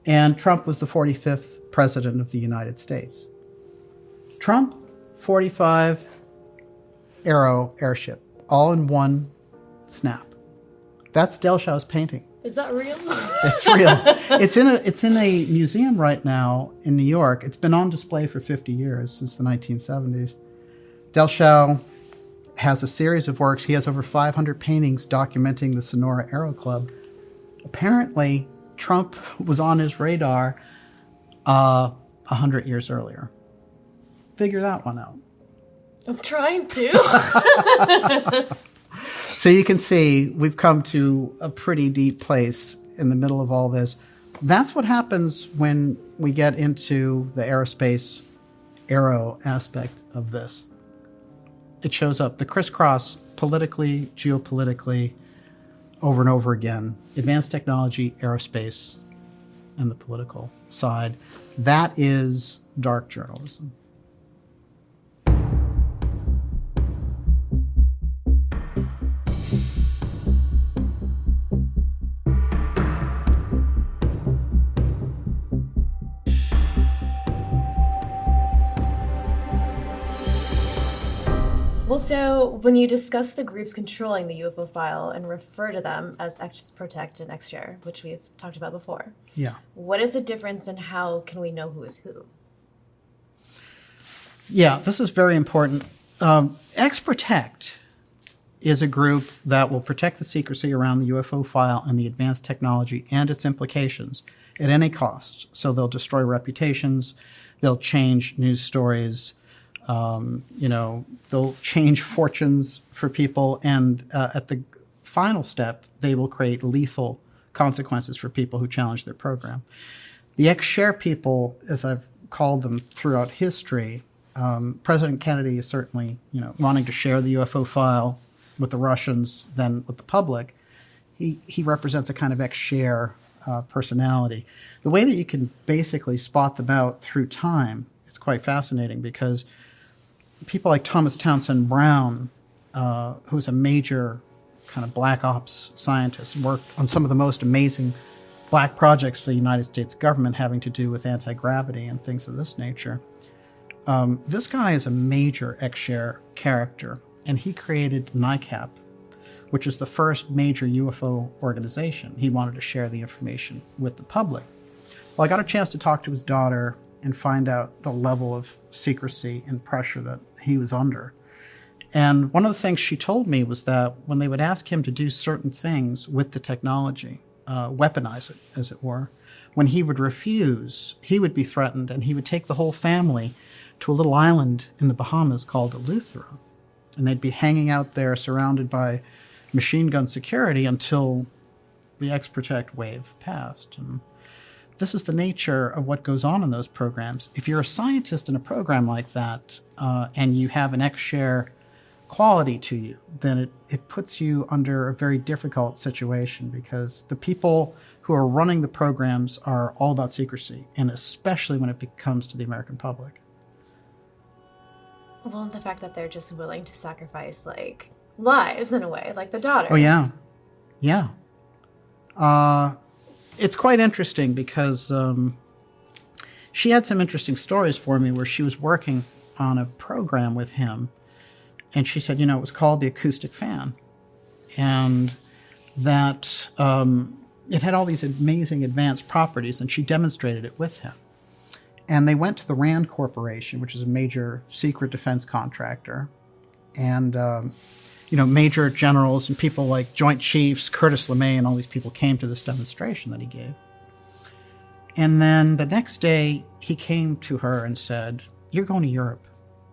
And Trump was the forty-fifth president of the United States. Trump, forty-five, Arrow airship, all in one snap. That's Delshau's painting. Is that real? It's real. It's in a it's in a museum right now in New York. It's been on display for fifty years, since the nineteen seventies. Delshau has a series of works. He has over five hundred paintings documenting the Sonora Aero Club. Apparently, Trump was on his radar uh, one hundred years earlier. Figure that one out. I'm trying to. So you can see we've come to a pretty deep place in the middle of all this. That's what happens when we get into the aerospace aero aspect of this. It shows up, the crisscross politically, geopolitically, over and over again. Advanced technology, aerospace, and the political side. That is dark journalism. Well, so when you discuss the groups controlling the U F O file and refer to them as X-Protect and X-Share, which we've talked about before, Yeah. what is the difference and how can we know who is who? Yeah, this is very important. Um, X-Protect is a group that will protect the secrecy around the U F O file and the advanced technology and its implications at any cost. So they'll destroy reputations, they'll change news stories, um, you know, they'll change fortunes for people, and uh, at the final step, they will create lethal consequences for people who challenge their program. The X-Share people, as I've called them throughout history, um, President Kennedy is certainly, you know, wanting to share the U F O file with the Russians than with the public. He he represents a kind of X-Share uh, personality. The way that you can basically spot them out through time is quite fascinating, because people like Thomas Townsend Brown, uh, who's a major kind of black ops scientist, worked on some of the most amazing black projects for the United States government having to do with anti-gravity and things of this nature. Um, this guy is a major X-Share character, and he created NICAP, which is the first major U F O organization. He wanted to share the information with the public. Well, I got a chance to talk to his daughter and find out the level of secrecy and pressure that he was under. And one of the things she told me was that when they would ask him to do certain things with the technology, uh, weaponize it, as it were, when he would refuse, he would be threatened, and he would take the whole family to a little island in the Bahamas called Eleuthera. And they'd be hanging out there surrounded by machine gun security until the X-Protect wave passed. And this is the nature of what goes on in those programs. If you're a scientist in a program like that, uh, and you have an X-Share quality to you, then it, it puts you under a very difficult situation, because the people who are running the programs are all about secrecy, and especially when it comes to the American public. Well, the fact that they're just willing to sacrifice, like, lives in a way, like the daughter. Oh, yeah. Yeah. Uh, it's quite interesting because um, she had some interesting stories for me where she was working on a program with him, and she said, you know, it was called the acoustic fan, and that um, it had all these amazing advanced properties, and she demonstrated it with him. And they went to the RAND Corporation, which is a major secret defense contractor, and um, you know, major generals and people like Joint Chiefs, Curtis LeMay, and all these people came to this demonstration that he gave. And then the next day, he came to her and said, "You're going to Europe.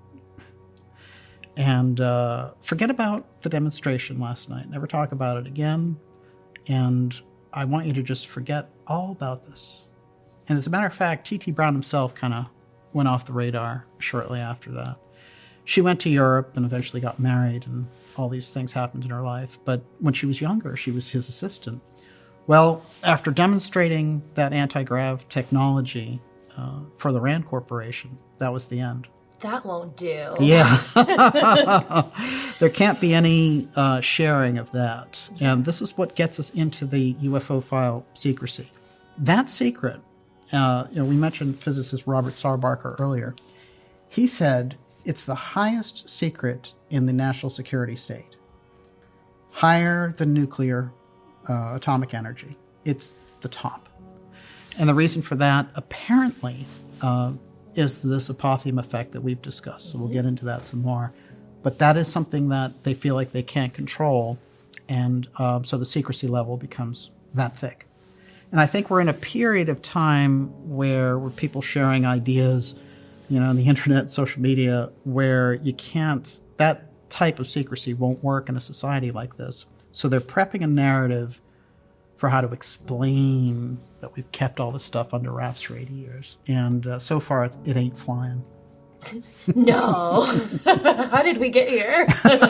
And uh, forget about the demonstration last night. Never talk about it again. And I want you to just forget all about this." And as a matter of fact, T T Brown himself kind of went off the radar shortly after that. She went to Europe and eventually got married, and all these things happened in her life. But when she was younger, she was his assistant. Well, after demonstrating that anti-grav technology uh, for the RAND Corporation, that was the end. That won't do. Yeah. There can't be any uh, sharing of that. And this is what gets us into the U F O file secrecy. That secret Uh, you know, we mentioned physicist Robert Sarbarker earlier. He said it's the highest secret in the national security state, higher than nuclear uh, atomic energy. It's the top. And the reason for that, apparently, uh, is this apotheum effect that we've discussed. So we'll get into that some more. But that is something that they feel like they can't control. And um, so the secrecy level becomes that thick. And I think we're in a period of time where, where people sharing ideas, you know, on the internet, social media, where you can't, that type of secrecy won't work in a society like this. So they're prepping a narrative for how to explain that we've kept all this stuff under wraps for eighty years. And uh, so far, it, it ain't flying. No. How did we get here?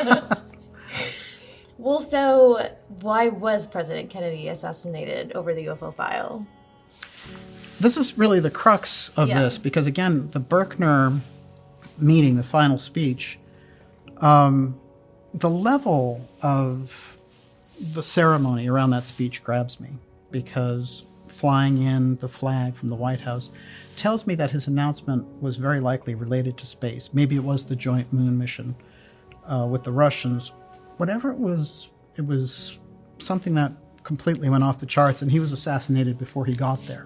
Well, so why was President Kennedy assassinated over the U F O file? This is really the crux of Yeah. this, because again, the Berkner meeting, the final speech, um, the level of the ceremony around that speech grabs me, because flying in the flag from the White House tells me that his announcement was very likely related to space. Maybe it was the joint moon mission uh, with the Russians. Whatever it was, it was something that completely went off the charts, and he was assassinated before he got there.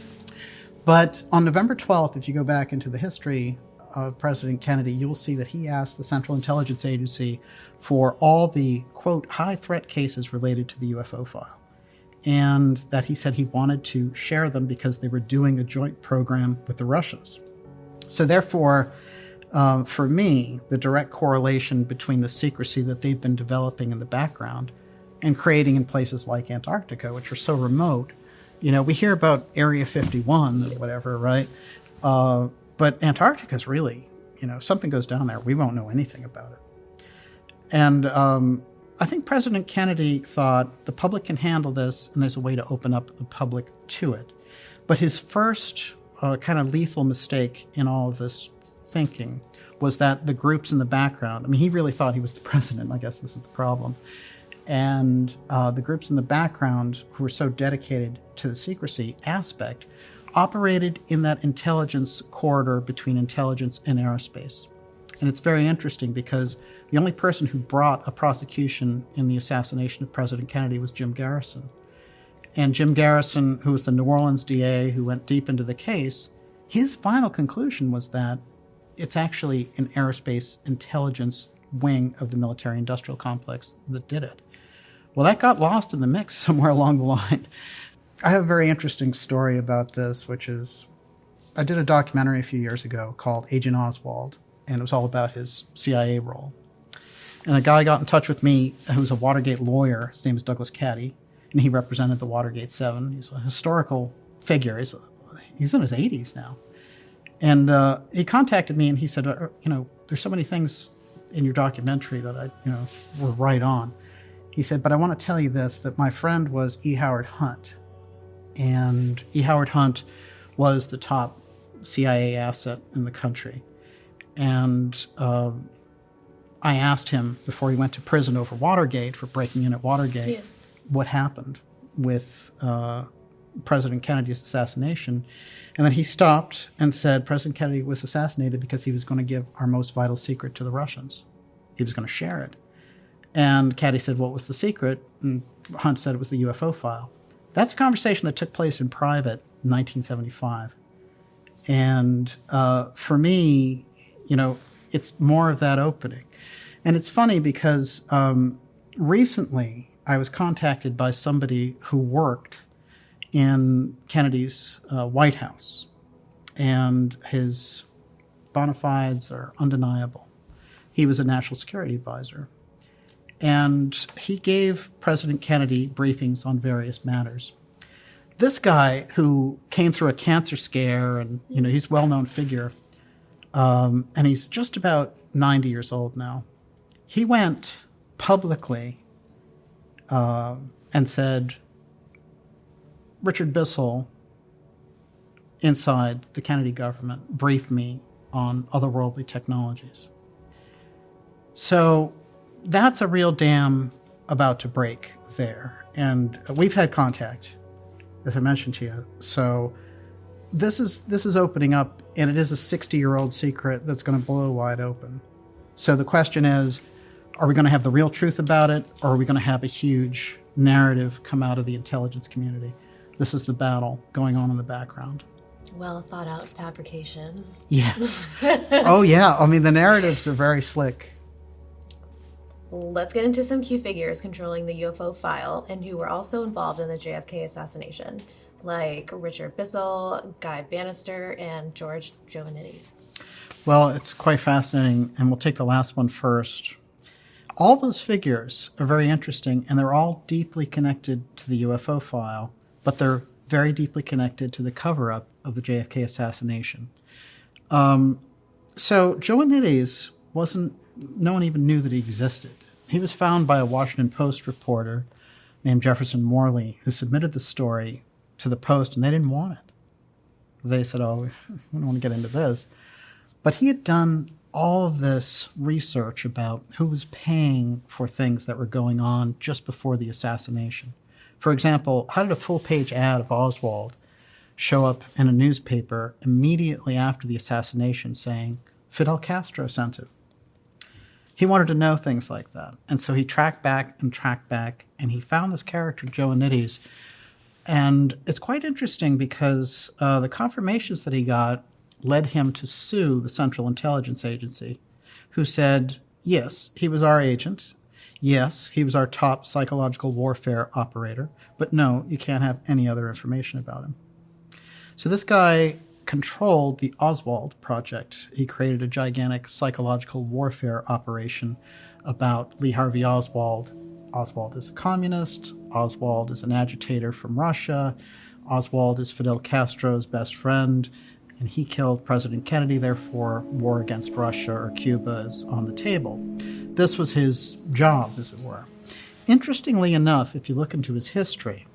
But on November twelfth, if you go back into the history of President Kennedy, you will see that he asked the Central Intelligence Agency for all the, quote, high threat cases related to the U F O file. And that he said he wanted to share them because they were doing a joint program with the Russians. So therefore, um, for me, the direct correlation between the secrecy that they've been developing in the background and creating in places like Antarctica, which are so remote. You know, we hear about Area fifty-one or whatever, right? Uh, but Antarctica is really, you know, if something goes down there, we won't know anything about it. And um, I think President Kennedy thought the public can handle this, and there's a way to open up the public to it. But his first uh, kind of lethal mistake in all of this thinking was that the groups in the background, I mean, he really thought he was the president. I guess this is the problem. And uh, the groups in the background who were so dedicated to the secrecy aspect operated in that intelligence corridor between intelligence and aerospace. And it's very interesting because the only person who brought a prosecution in the assassination of President Kennedy was Jim Garrison. And Jim Garrison, who was the New Orleans D A who went deep into the case, his final conclusion was that it's actually an aerospace intelligence wing of the military-industrial complex that did it. Well, that got lost in the mix somewhere along the line. I have a very interesting story about this, which is I did a documentary a few years ago called Agent Oswald, and it was all about his C I A role. And a guy got in touch with me who was a Watergate lawyer. His name is Douglas Caddy, and he represented the Watergate Seven. He's a historical figure. He's, he's in his eighties now. And uh, he contacted me, and he said, uh, you know, there's so many things in your documentary that I, you know, were right on. He said, but I want to tell you this, that my friend was E. Howard Hunt. And E. Howard Hunt was the top C I A asset in the country. And uh, I asked him before he went to prison over Watergate for breaking in at Watergate, yeah. what happened with uh, President Kennedy's assassination. And then he stopped and said President Kennedy was assassinated because he was going to give our most vital secret to the Russians. He was going to share it. And Caddy said, what was the secret? And Hunt said it was the U F O file. That's a conversation that took place in private in nineteen seventy-five. And uh, for me, you know, it's more of that opening. And it's funny because um, recently I was contacted by somebody who worked in Kennedy's uh, White House. And his bona fides are undeniable. He was a national security advisor. And he gave President Kennedy briefings on various matters. This guy, who came through a cancer scare, and you know he's a well-known figure, um, and he's just about ninety years old now, he went publicly uh, and said, Richard Bissell, inside the Kennedy government, briefed me on otherworldly technologies. So that's a real dam about to break there. And we've had contact, as I mentioned to you. So this is this is opening up, and it is a sixty-year-old secret that's going to blow wide open. So the question is, are we going to have the real truth about it, or are we going to have a huge narrative come out of the intelligence community? This is the battle going on in the background. Well thought out fabrication. Yes. Oh, yeah. I mean, the narratives are very slick. Let's get into some key figures controlling the U F O file and who were also involved in the J F K assassination, like Richard Bissell, Guy Bannister, and George Joanides. Well, it's quite fascinating, and we'll take the last one first. All those figures are very interesting, and they're all deeply connected to the U F O file, but they're very deeply connected to the cover-up of the J F K assassination. Um, so Joanides wasn't, no one even knew that he existed. He was found by a Washington Post reporter named Jefferson Morley, who submitted the story to the Post, and they didn't want it. They said, oh, we don't want to get into this. But he had done all of this research about who was paying for things that were going on just before the assassination. For example, how did a full-page ad of Oswald show up in a newspaper immediately after the assassination saying, Fidel Castro sent it? He wanted to know things like that. And so he tracked back and tracked back, and he found this character, Joanides. And it's quite interesting because uh, the confirmations that he got led him to sue the Central Intelligence Agency, who said, yes, he was our agent. Yes, he was our top psychological warfare operator. But no, you can't have any other information about him. So this guy controlled the Oswald Project. He created a gigantic psychological warfare operation about Lee Harvey Oswald. Oswald is a communist. Oswald is an agitator from Russia. Oswald is Fidel Castro's best friend, and he killed President Kennedy. Therefore, war against Russia or Cuba is on the table. This was his job, as it were. Interestingly enough, if you look into his history,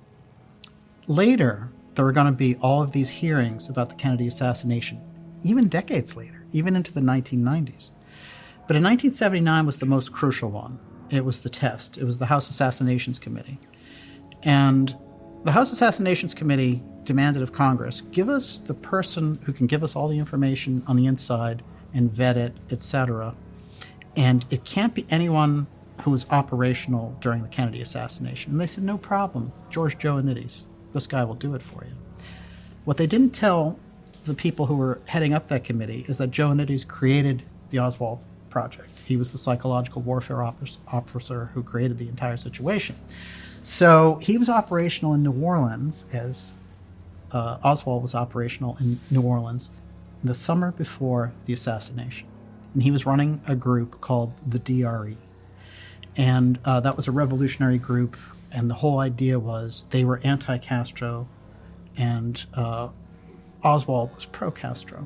later there were going to be all of these hearings about the Kennedy assassination, even decades later, even into the nineteen nineties. But in nineteen seventy-nine was the most crucial one. It was the test. It was the House Assassinations Committee. And the House Assassinations Committee demanded of Congress, give us the person who can give us all the information on the inside and vet it, et cetera. And it can't be anyone who was operational during the Kennedy assassination. And they said, no problem, George Joanides. This guy will do it for you. What they didn't tell the people who were heading up that committee is that Joanides created the Oswald Project. He was the psychological warfare officer who created the entire situation. So he was operational in New Orleans as uh, Oswald was operational in New Orleans the summer before the assassination. And he was running a group called the D R E. And uh, that was a revolutionary group, and the whole idea was they were anti-Castro, and uh, Oswald was pro-Castro.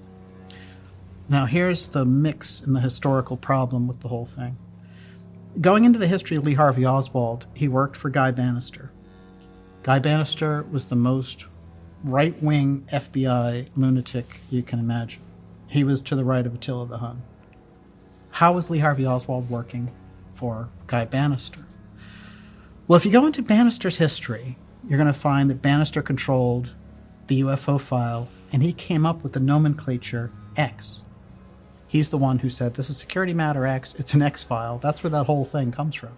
Now here's the mix and the historical problem with the whole thing. Going into the history of Lee Harvey Oswald, he worked for Guy Bannister. Guy Bannister was the most right-wing F B I lunatic you can imagine. He was to the right of Attila the Hun. How was Lee Harvey Oswald working for Guy Bannister? Well, if you go into Bannister's history, you're going to find that Bannister controlled the U F O file, and he came up with the nomenclature X. He's the one who said, this is Security Matter X, it's an X file. That's where that whole thing comes from.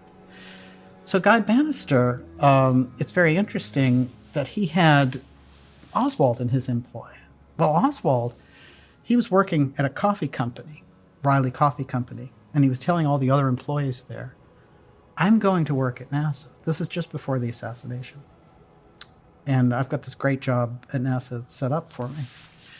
So Guy Bannister, um, it's very interesting that he had Oswald in his employ. Well, Oswald, he was working at a coffee company, Riley Coffee Company, and he was telling all the other employees there, I'm going to work at NASA. This is just before the assassination. And I've got this great job at NASA set up for me.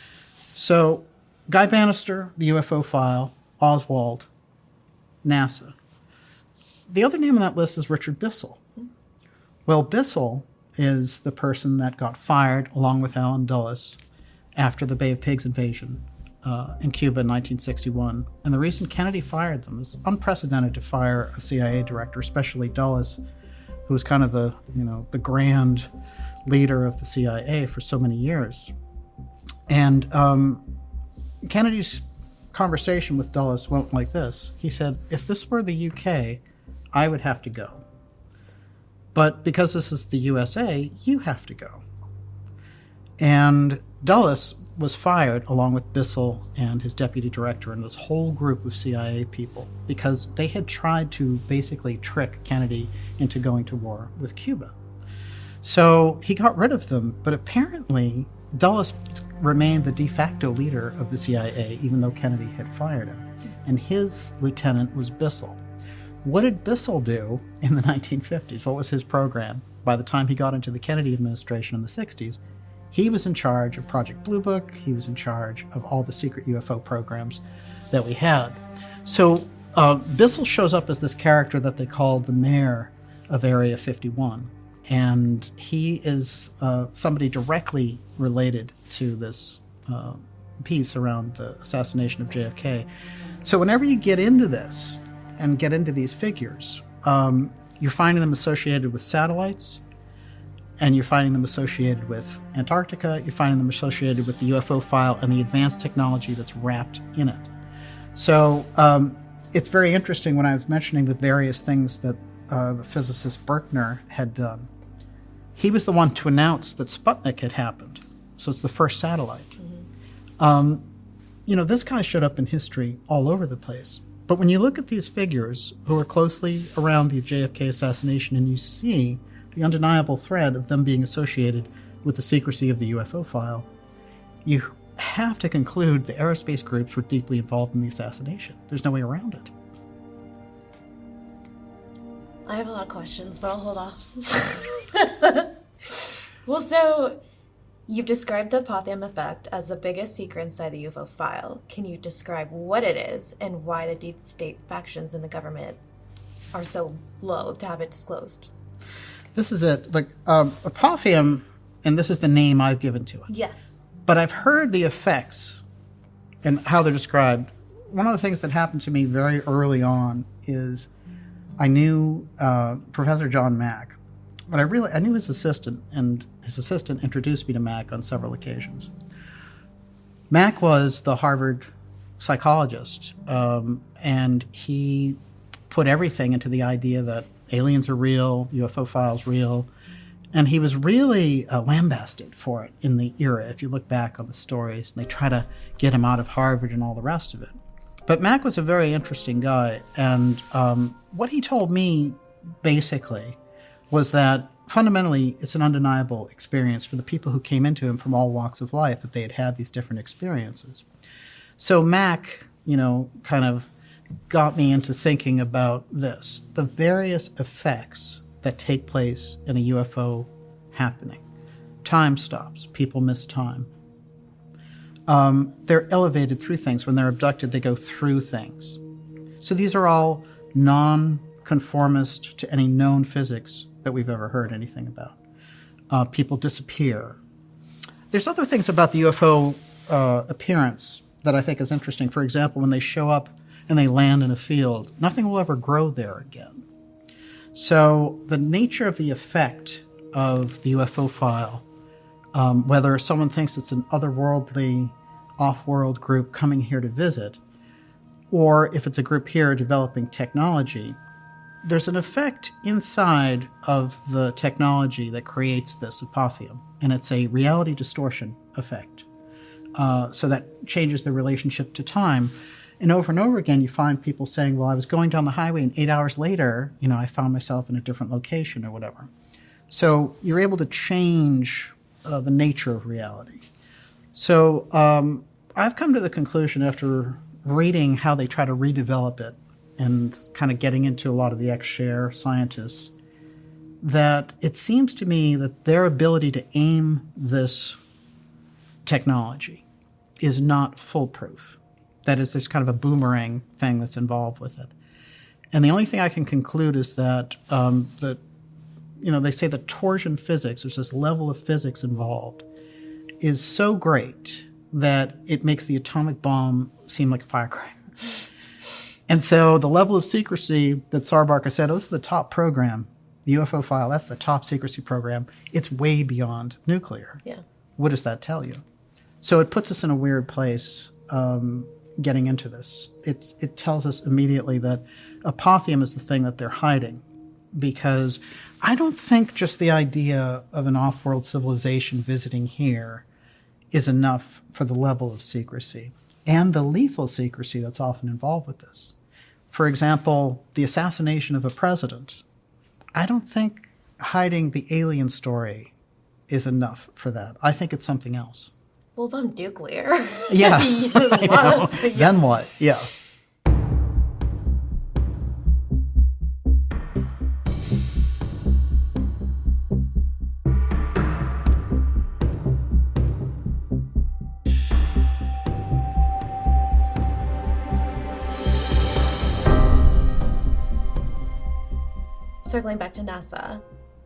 So Guy Bannister, the U F O file, Oswald, NASA. The other name on that list is Richard Bissell. Well, Bissell is the person that got fired along with Allen Dulles after the Bay of Pigs invasion uh, in Cuba in nineteen sixty-one. And the reason Kennedy fired them is unprecedented to fire a C I A director, especially Dulles, who was kind of the, you know, the grand leader of the C I A for so many years. And um, Kennedy's conversation with Dulles went like this. He said, if this were the U K, I would have to go. But because this is the U S A, you have to go. And Dulles was fired along with Bissell and his deputy director and this whole group of C I A people because they had tried to basically trick Kennedy into going to war with Cuba. So he got rid of them, but apparently Dulles remained the de facto leader of the C I A, even though Kennedy had fired him. And his lieutenant was Bissell. What did Bissell do in the nineteen fifties? What was his program? By the time he got into the Kennedy administration in the sixties, he was in charge of Project Blue Book. He was in charge of all the secret U F O programs that we had. So uh, Bissell shows up as this character that they called the mayor of Area fifty-one. And he is uh, somebody directly related to this uh, piece around the assassination of J F K. So whenever you get into this and get into these figures, um, you're finding them associated with satellites, and you're finding them associated with Antarctica, you're finding them associated with the U F O file and the advanced technology that's wrapped in it. So um, it's very interesting when I was mentioning the various things that uh, the physicist Berkner had done. He was the one to announce that Sputnik had happened. So it's the first satellite. Mm-hmm. Um, you know, this guy showed up in history all over the place. But when you look at these figures who are closely around the J F K assassination and you see the undeniable thread of them being associated with the secrecy of the U F O file, you have to conclude the aerospace groups were deeply involved in the assassination. There's no way around it. I have a lot of questions, but I'll hold off. Well, so you've described the Apotheum effect as the biggest secret inside the U F O file. Can you describe what it is and why the deep state factions in the government are so loath to have it disclosed? This is it. Like um, Apotheum, and this is the name I've given to it. Yes. But I've heard the effects and how they're described. One of the things that happened to me very early on is I knew uh, Professor John Mack, but I really I knew his assistant, and his assistant introduced me to Mack on several occasions. Mack was the Harvard psychologist, um, and he put everything into the idea that aliens are real, U F O files real, and he was really uh, lambasted for it in the era, if you look back on the stories, and they try to get him out of Harvard and all the rest of it. But Mack was a very interesting guy, and um, what he told me, basically, was that fundamentally it's an undeniable experience for the people who came into him from all walks of life, that they had had these different experiences. So Mack, you know, kind of got me into thinking about this, the various effects that take place in a U F O happening. Time stops, people miss time. Um, they're elevated through things. When they're abducted, they go through things. So these are all non-conformist to any known physics that we've ever heard anything about. Uh, people disappear. There's other things about the U F O uh, appearance that I think is interesting. For example, when they show up and they land in a field, nothing will ever grow there again. So the nature of the effect of the U F O file, um, whether someone thinks it's an otherworldly, off-world group coming here to visit, or if it's a group here developing technology, there's an effect inside of the technology that creates this apotheum, and it's a reality distortion effect. Uh, so that changes the relationship to time. And over and over again, you find people saying, well, I was going down the highway and eight hours later, you know, I found myself in a different location or whatever. So you're able to change uh, the nature of reality. So um, I've come to the conclusion after reading how they try to redevelop it and kind of getting into a lot of the ex-share scientists, that it seems to me that their ability to aim this technology is not foolproof. That is, there's kind of a boomerang thing that's involved with it. And the only thing I can conclude is that, um, that you know, they say that torsion physics, there's this level of physics involved, is so great that it makes the atomic bomb seem like a firecracker. And so the level of secrecy that Sarah Barker said, oh, this is the top program, the U F O file, that's the top secrecy program. It's way beyond nuclear. Yeah. What does that tell you? So it puts us in a weird place um, getting into this. It's, it tells us immediately that apotheum is the thing that they're hiding. because I don't think just the idea of an off-world civilization visiting here is enough for the level of secrecy and the lethal secrecy that's often involved with this. For example, the assassination of a president. I don't think hiding the alien story is enough for that. I think it's something else. Well, then nuclear. Yeah. I know. Yeah. Then what? Yeah. Circling back to NASA,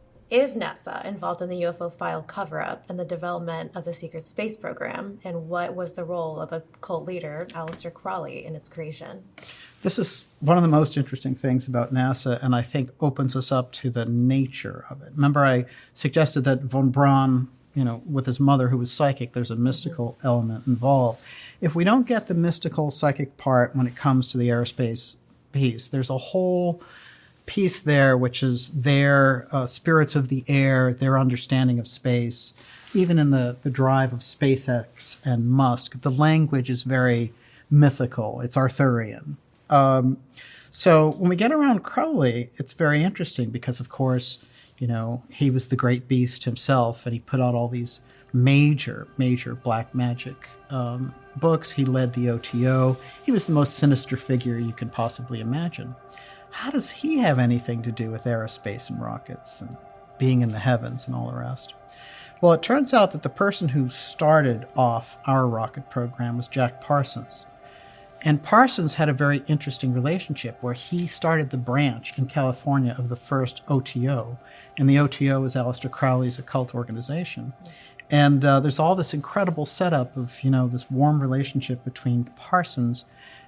is NASA involved in the U F O file cover-up and the development of the secret space program? And what was the role of a cult leader, Aleister Crowley, in its creation? This is one of the most interesting things about NASA, and I think opens us up to the nature of it. Remember, I suggested that von Braun, you know, with his mother who was psychic, there's a mystical mm-hmm. element involved. If we don't get the mystical psychic part when it comes to the aerospace piece, there's a whole piece there, which is their uh, spirits of the air, their understanding of space. Even in the, the drive of SpaceX and Musk, the language is very mythical. It's Arthurian. Um, so when we get around Crowley, it's very interesting because, of course, you know, he was the great beast himself, and he put out all these major, major black magic um, books. He led the O T O. He was the most sinister figure you can possibly imagine. How does he have anything to do with aerospace and rockets and being in the heavens and all the rest? Well, it turns out that the person who started off our rocket program was Jack Parsons. And Parsons had a very interesting relationship where he started the branch in California of the first O T O. And the O T O is Aleister Crowley's occult organization. And uh, there's all this incredible setup of, you know, this warm relationship between Parsons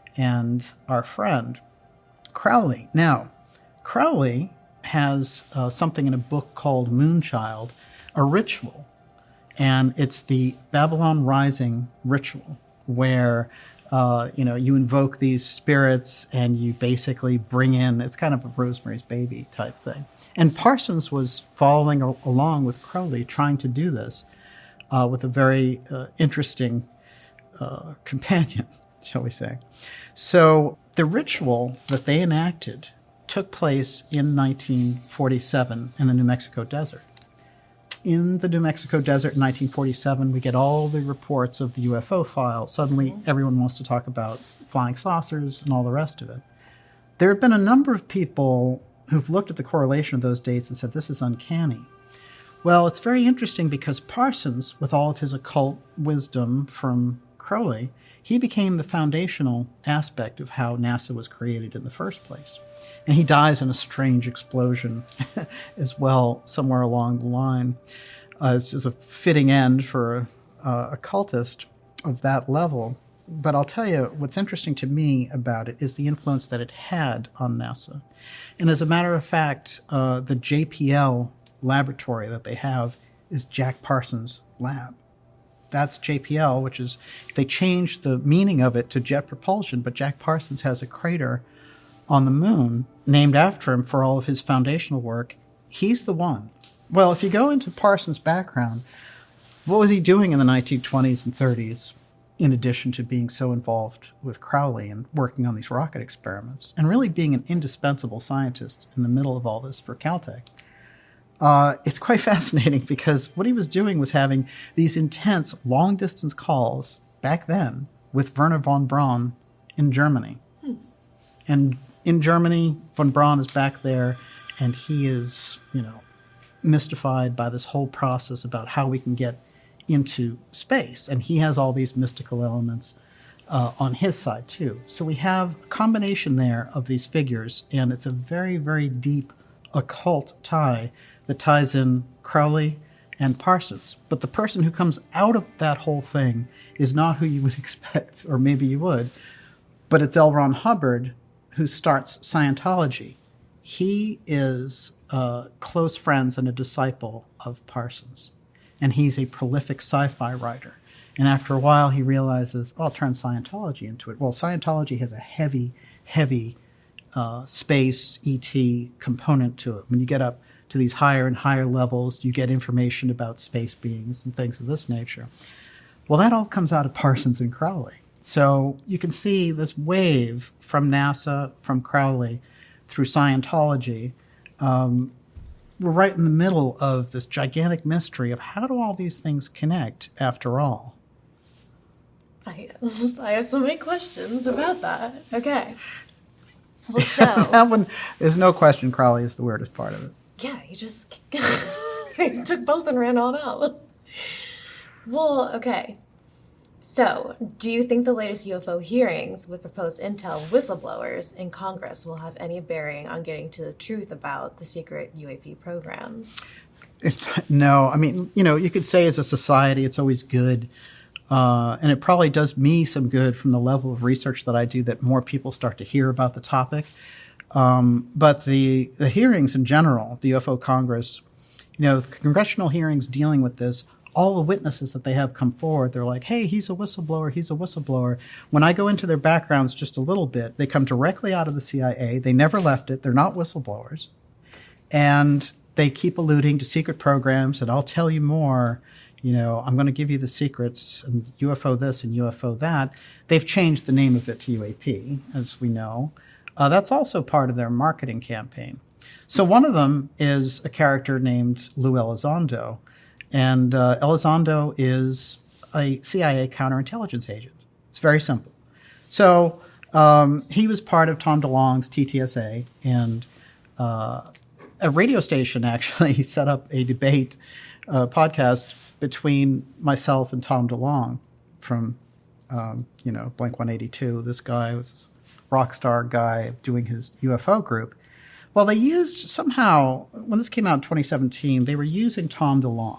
and our friend Crowley. Now, Crowley has uh, something in a book called Moonchild, a ritual, and it's the Babylon Rising ritual, where uh, you know you invoke these spirits and you basically bring in. It's kind of a Rosemary's Baby type thing. And Parsons was following a- along with Crowley, trying to do this uh, with a very uh, interesting uh, companion, shall we say. So the ritual that they enacted took place in nineteen forty-seven in the New Mexico desert. In the New Mexico desert in nineteen forty-seven, we get all the reports of the U F O file. Suddenly, everyone wants to talk about flying saucers and all the rest of it. There have been a number of people who've looked at the correlation of those dates and said, this is uncanny. Well, it's very interesting because Parsons, with all of his occult wisdom from Crowley, he became the foundational aspect of how NASA was created in the first place. And he dies in a strange explosion as well, somewhere along the line. Uh, it's just a fitting end for a, uh, a cultist of that level. But I'll tell you, what's interesting to me about it is the influence that it had on NASA. And as a matter of fact, uh, the J P L laboratory that they have is Jack Parsons' lab. That's J P L, which is, they changed the meaning of it to jet propulsion, but Jack Parsons has a crater on the moon named after him for all of his foundational work. He's the one. Well, if you go into Parsons' background, what was he doing in the nineteen twenties and thirties, in addition to being so involved with Crowley and working on these rocket experiments, and really being an indispensable scientist in the middle of all this for Caltech? Uh, it's quite fascinating because what he was doing was having these intense long-distance calls back then with Wernher von Braun in Germany. Hmm. And in Germany, von Braun is back there, and he is, you know, mystified by this whole process about how we can get into space. And he has all these mystical elements uh, on his side, too. So we have a combination there of these figures, and it's a very, very deep occult tie that ties in Crowley and Parsons. But the person who comes out of that whole thing is not who you would expect, or maybe you would, but it's L. Ron Hubbard, who starts Scientology. He is uh, close friends and a disciple of Parsons, and he's a prolific sci-fi writer. And after a while, he realizes, oh, I'll turn Scientology into it. Well, Scientology has a heavy, heavy uh, space E T component to it. When you get up to these higher and higher levels, you get information about space beings and things of this nature. Well, that all comes out of Parsons and Crowley. So you can see this wave from NASA, from Crowley, through Scientology. Um, we're right in the middle of this gigantic mystery of how do all these things connect after all? I, I have so many questions about that. Okay. Well, so. That one, there's no question Crowley is the weirdest part of it. Yeah, he just he took both and ran on out. Well, okay. So, do you think the latest U F O hearings with proposed intel whistleblowers in Congress will have any bearing on getting to the truth about the secret U A P programs? It, no, I mean, you know, you could say as a society it's always good, uh, and it probably does me some good from the level of research that I do that more people start to hear about the topic. Um, but the, the hearings in general, the U F O Congress, you know, the congressional hearings dealing with this, all the witnesses that they have come forward, they're like, hey, he's a whistleblower, he's a whistleblower. When I go into their backgrounds just a little bit, they come directly out of the C I A. They never left it. They're not whistleblowers. And they keep alluding to secret programs, and I'll tell you more. You know, I'm going to give you the secrets, and U F O this and U F O that. They've changed the name of it to U A P, as we know. Uh, that's also part of their marketing campaign. So one of them is a character named Lou Elizondo. And uh, Elizondo is a C I A counterintelligence agent. It's very simple. So um, he was part of Tom DeLonge's T T S A, and uh, a radio station actually set up a debate uh, podcast between myself and Tom DeLonge from, um, you know, Blink one eighty-two. This guy was this rock star guy doing his U F O group. Well, they used somehow, when this came out in twenty seventeen, they were using Tom DeLonge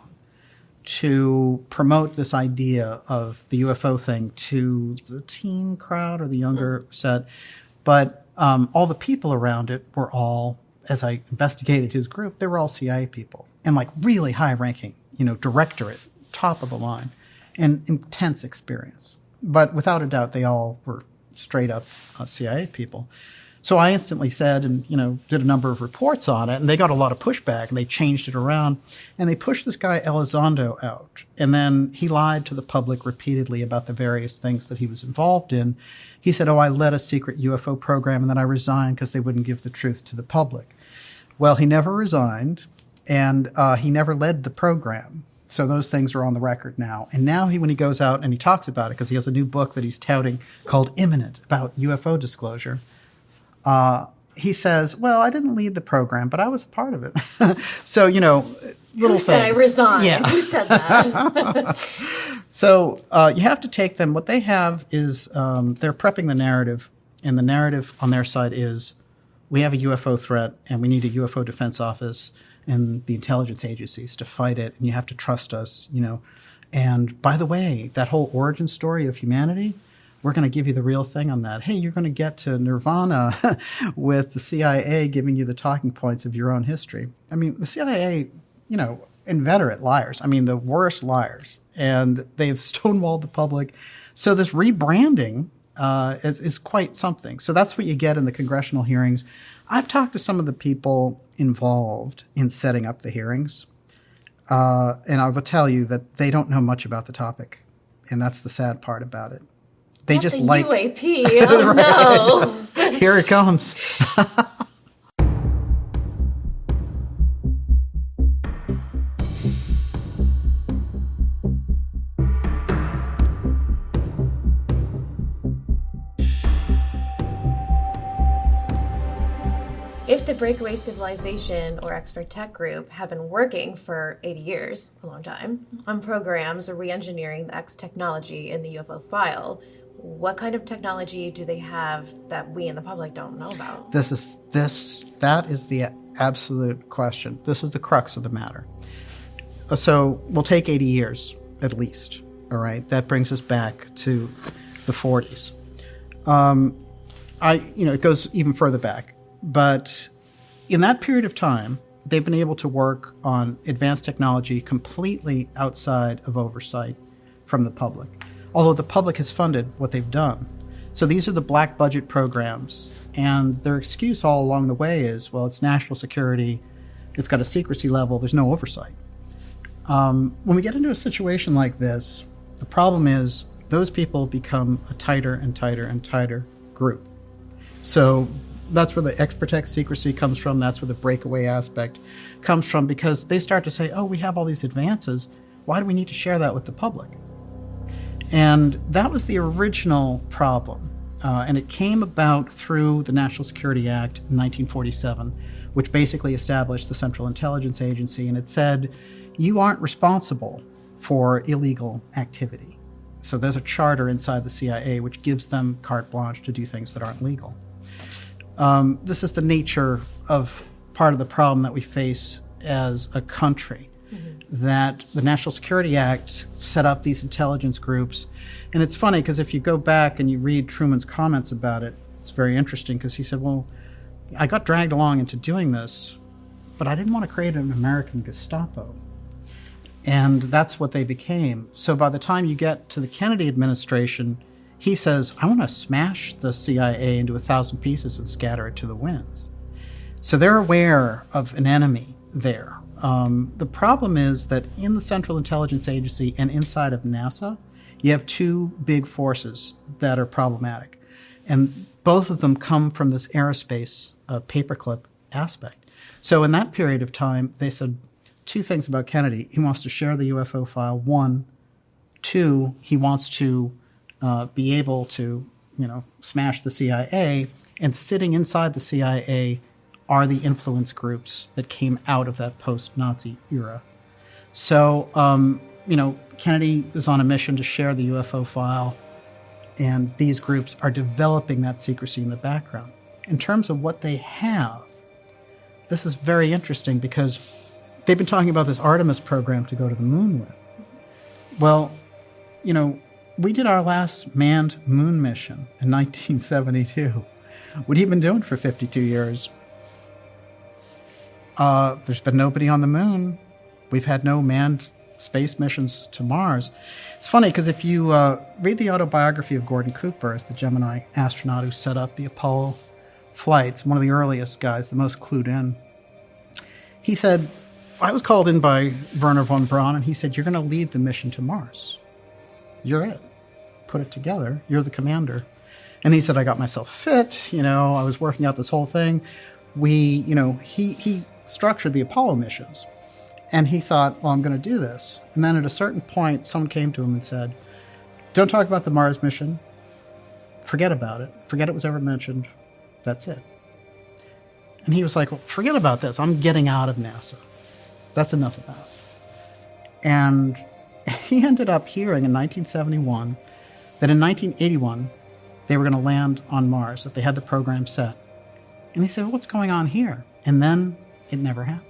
to promote this idea of the U F O thing to the teen crowd or the younger set. But um, all the people around it were all, as I investigated his group, they were all C I A people and like really high ranking, you know, directorate, top of the line, and intense experience. But without a doubt, they all were straight up uh, C I A people. So I instantly said, and, you know, did a number of reports on it, and they got a lot of pushback, and they changed it around, and they pushed this guy Elizondo out. And then he lied to the public repeatedly about the various things that he was involved in. He said, oh, I led a secret U F O program, and then I resigned because they wouldn't give the truth to the public. Well, he never resigned, and uh, he never led the program. So those things are on the record now. And now he, when he goes out and he talks about it, because he has a new book that he's touting called Imminent about U F O disclosure, Uh, he says, well, I didn't lead the program, but I was a part of it. So, you know, little Who said things. I resigned? Yeah. Who said that? So uh, you have to take them. What they have is um, they're prepping the narrative, and the narrative on their side is we have a U F O threat, and we need a U F O defense office and the intelligence agencies to fight it, and you have to trust us, you know. And by the way, that whole origin story of humanity, we're going to give you the real thing on that. Hey, you're going to get to nirvana with the C I A giving you the talking points of your own history. I mean, the C I A, you know, inveterate liars. I mean, the worst liars. And they've stonewalled the public. So this rebranding uh, is, is quite something. So that's what you get in the congressional hearings. I've talked to some of the people involved in setting up the hearings. Uh, and I will tell you that they don't know much about the topic. And that's the sad part about it. They Not just the like U A P. Oh no! Here it comes. If the Breakaway Civilization or Expert Tech Group have been working for eighty years, a long time, on programs or re-engineering the X technology in the U F O file, what kind of technology do they have that we in the public don't know about? This is this that is the absolute question. This is the crux of the matter. So we'll take eighty years at least. All right, that brings us back to the forties. Um, I, you know, it goes even further back. But in that period of time, they've been able to work on advanced technology completely outside of oversight from the public, although the public has funded what they've done. So these are the black budget programs And their excuse all along the way is, well, it's national security, it's got a secrecy level, there's no oversight. Um, when we get into a situation like this, the problem is those people become a tighter and tighter and tighter group. So that's where the Expertech secrecy comes from, that's where the breakaway aspect comes from, because they start to say, oh, we have all these advances, why do we need to share that with the public? And that was the original problem. Uh, and it came about through the National Security Act in nineteen forty-seven, which basically established the Central Intelligence Agency. And it said, you aren't responsible for illegal activity. So there's a charter inside the C I A which gives them carte blanche to do things that aren't legal. Um, this is the nature of part of the problem that we face as a country. That the National Security Act set up these intelligence groups. And it's funny because if you go back and you read Truman's comments about it, it's very interesting because he said, well, I got dragged along into doing this, but I didn't want to create an American Gestapo. And that's what they became. So by the time you get to the Kennedy administration, he says, I want to smash the C I A into a thousand pieces and scatter it to the winds. So they're aware of an enemy there. Um, the problem is that in the Central Intelligence Agency and inside of NASA, you have two big forces that are problematic. And both of them come from this aerospace uh, paperclip aspect. So in that period of time, they said two things about Kennedy. He wants to share the U F O file, one. Two, he wants to uh, be able to, you know, smash the C I A. And sitting inside the C I A are the influence groups that came out of that post-Nazi era. So, um, you know, Kennedy is on a mission to share the U F O file, and these groups are developing that secrecy in the background. In terms of what they have, this is very interesting because they've been talking about this Artemis program to go to the moon with. Well, you know, we did our last manned moon mission in nineteen seventy-two. What have you been doing for fifty-two years? Uh, there's been nobody on the moon. We've had no manned space missions to Mars. It's funny because if you uh, read the autobiography of Gordon Cooper as the Gemini astronaut who set up the Apollo flights, one of the earliest guys, the most clued in, he said, I was called in by Wernher von Braun, and he said, you're going to lead the mission to Mars. You're it. Put it together. You're the commander. And he said, I got myself fit. You know, I was working out this whole thing. We, you know, he, he structured the Apollo missions. And he thought, well, I'm going to do this. And then at a certain point, someone came to him and said, don't talk about the Mars mission. Forget about it. Forget it was ever mentioned. That's it. And he was like, well, forget about this. I'm getting out of NASA. That's enough of that. And he ended up hearing in nineteen seventy-one that in nineteen eighty-one, they were going to land on Mars, that they had the program set. And he said, well, what's going on here? And then it never happened.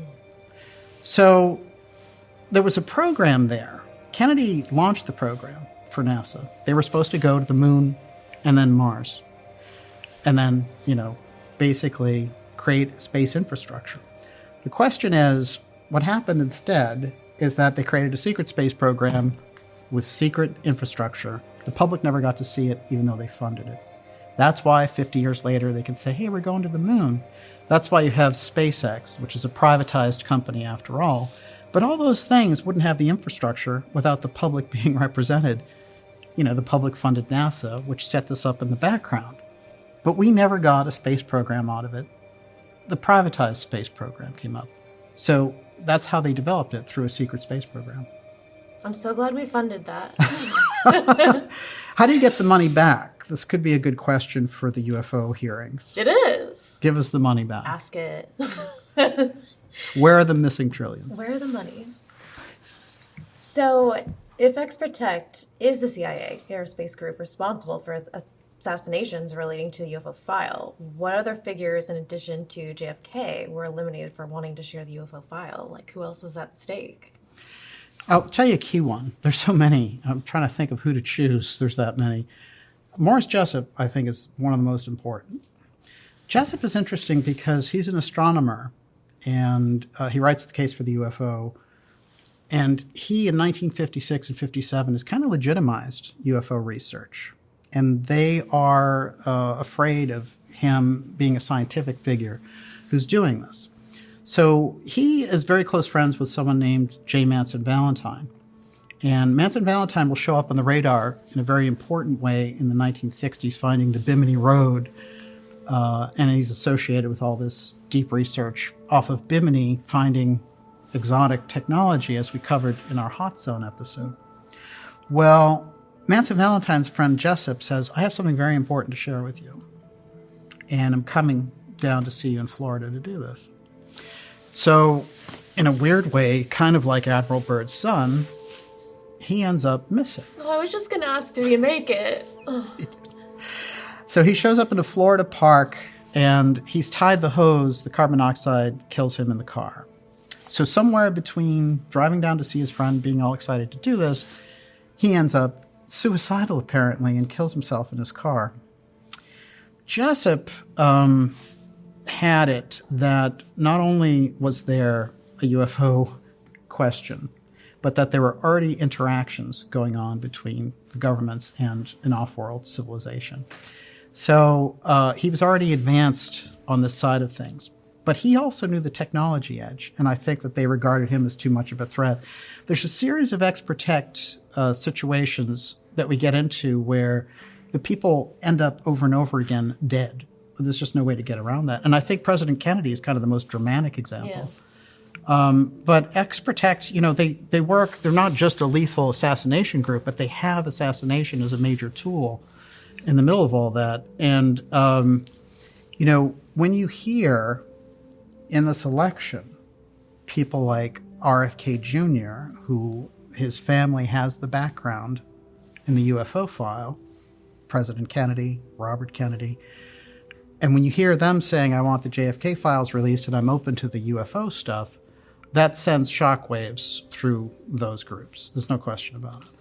So there was a program there. Kennedy launched the program for NASA. They were supposed to go to the moon and then Mars. And then, you know, basically create space infrastructure. The question is, what happened instead is that they created a secret space program with secret infrastructure. The public never got to see it, even though they funded it. That's why fifty years later they can say, hey, we're going to the moon. That's why you have SpaceX, which is a privatized company after all. But all those things wouldn't have the infrastructure without the public being represented. You know, the public-funded NASA, which set this up in the background. But we never got a space program out of it. The privatized space program came up. So that's how they developed it, through a secret space program. I'm so glad we funded that. How do you get the money back? This could be a good question for the U F O hearings. It is. Give us the money back. Ask it. Where are the missing trillions? Where are the monies? So, if Exprotect is the C I A aerospace group responsible for assassinations relating to the U F O file, what other figures, in addition to J F K, were eliminated for wanting to share the U F O file? Like, who else was at stake? I'll tell you a key one. There's so many. I'm trying to think of who to choose. There's that many. Morris Jessup, I think, is one of the most important. Jessup is interesting because he's an astronomer, and uh, he writes the case for the U F O. And he, in nineteen fifty-six and fifty-seven, has kind of legitimized U F O research. And they are uh, afraid of him being a scientific figure who's doing this. So he is very close friends with someone named J. Manson Valentine. And Manson Valentine will show up on the radar in a very important way in the nineteen sixties, finding the Bimini Road. Uh, and he's associated with all this deep research off of Bimini, finding exotic technology, as we covered in our Hot Zone episode. Well, Manson Valentine's friend Jessup says, I have something very important to share with you. And I'm coming down to see you in Florida to do this. So, in a weird way, kind of like Admiral Byrd's son, he ends up missing. Oh, I was just going to ask, did he make it? So he shows up in a Florida park, and he's tied the hose. The carbon monoxide kills him in the car. So somewhere between driving down to see his friend, being all excited to do this, he ends up suicidal, apparently, and kills himself in his car. Jessup um, had it that not only was there a U F O question, but that there were already interactions going on between the governments and an off-world civilization. So uh, he was already advanced on this side of things. But he also knew the technology edge, and I think that they regarded him as too much of a threat. There's a series of ex-protect uh, situations that we get into where the people end up over and over again dead. There's just no way to get around that. And I think President Kennedy is kind of the most dramatic example. Yeah. Um, but ex-protect, you know, they, they work, they're not just a lethal assassination group, but they have assassination as a major tool in the middle of all that. And, um, you know, when you hear in this election people like R F K Junior, who his family has the background in the U F O file, President Kennedy, Robert Kennedy, and when you hear them saying, I want the J F K files released and I'm open to the U F O stuff, that sends shockwaves through those groups. There's no question about it.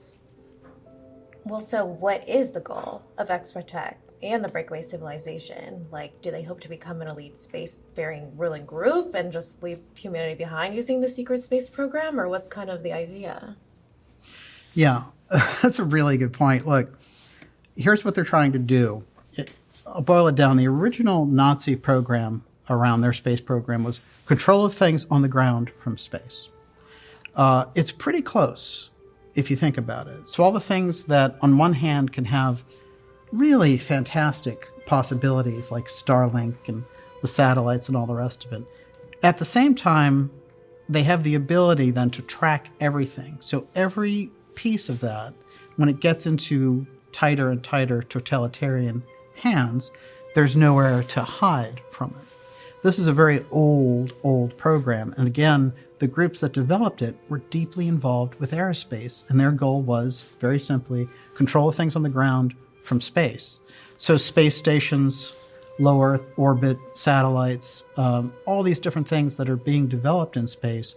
Well, so what is the goal of Ex-Protect and the Breakaway Civilization? Like, do they hope to become an elite space-faring ruling group and just leave humanity behind using the secret space program? Or what's kind of the idea? Yeah, that's a really good point. Look, here's what they're trying to do. It, I'll boil it down. The original Nazi program around their space program was control of things on the ground from space. Uh, it's pretty close, if you think about it. So all the things that, on one hand, can have really fantastic possibilities, like Starlink and the satellites and all the rest of it. At the same time, they have the ability then to track everything. So every piece of that, when it gets into tighter and tighter totalitarian hands, there's nowhere to hide from it. This is a very old, old program. And again, the groups that developed it were deeply involved with aerospace. And their goal was, very simply, control of things on the ground from space. So space stations, low Earth orbit, satellites, um, all these different things that are being developed in space.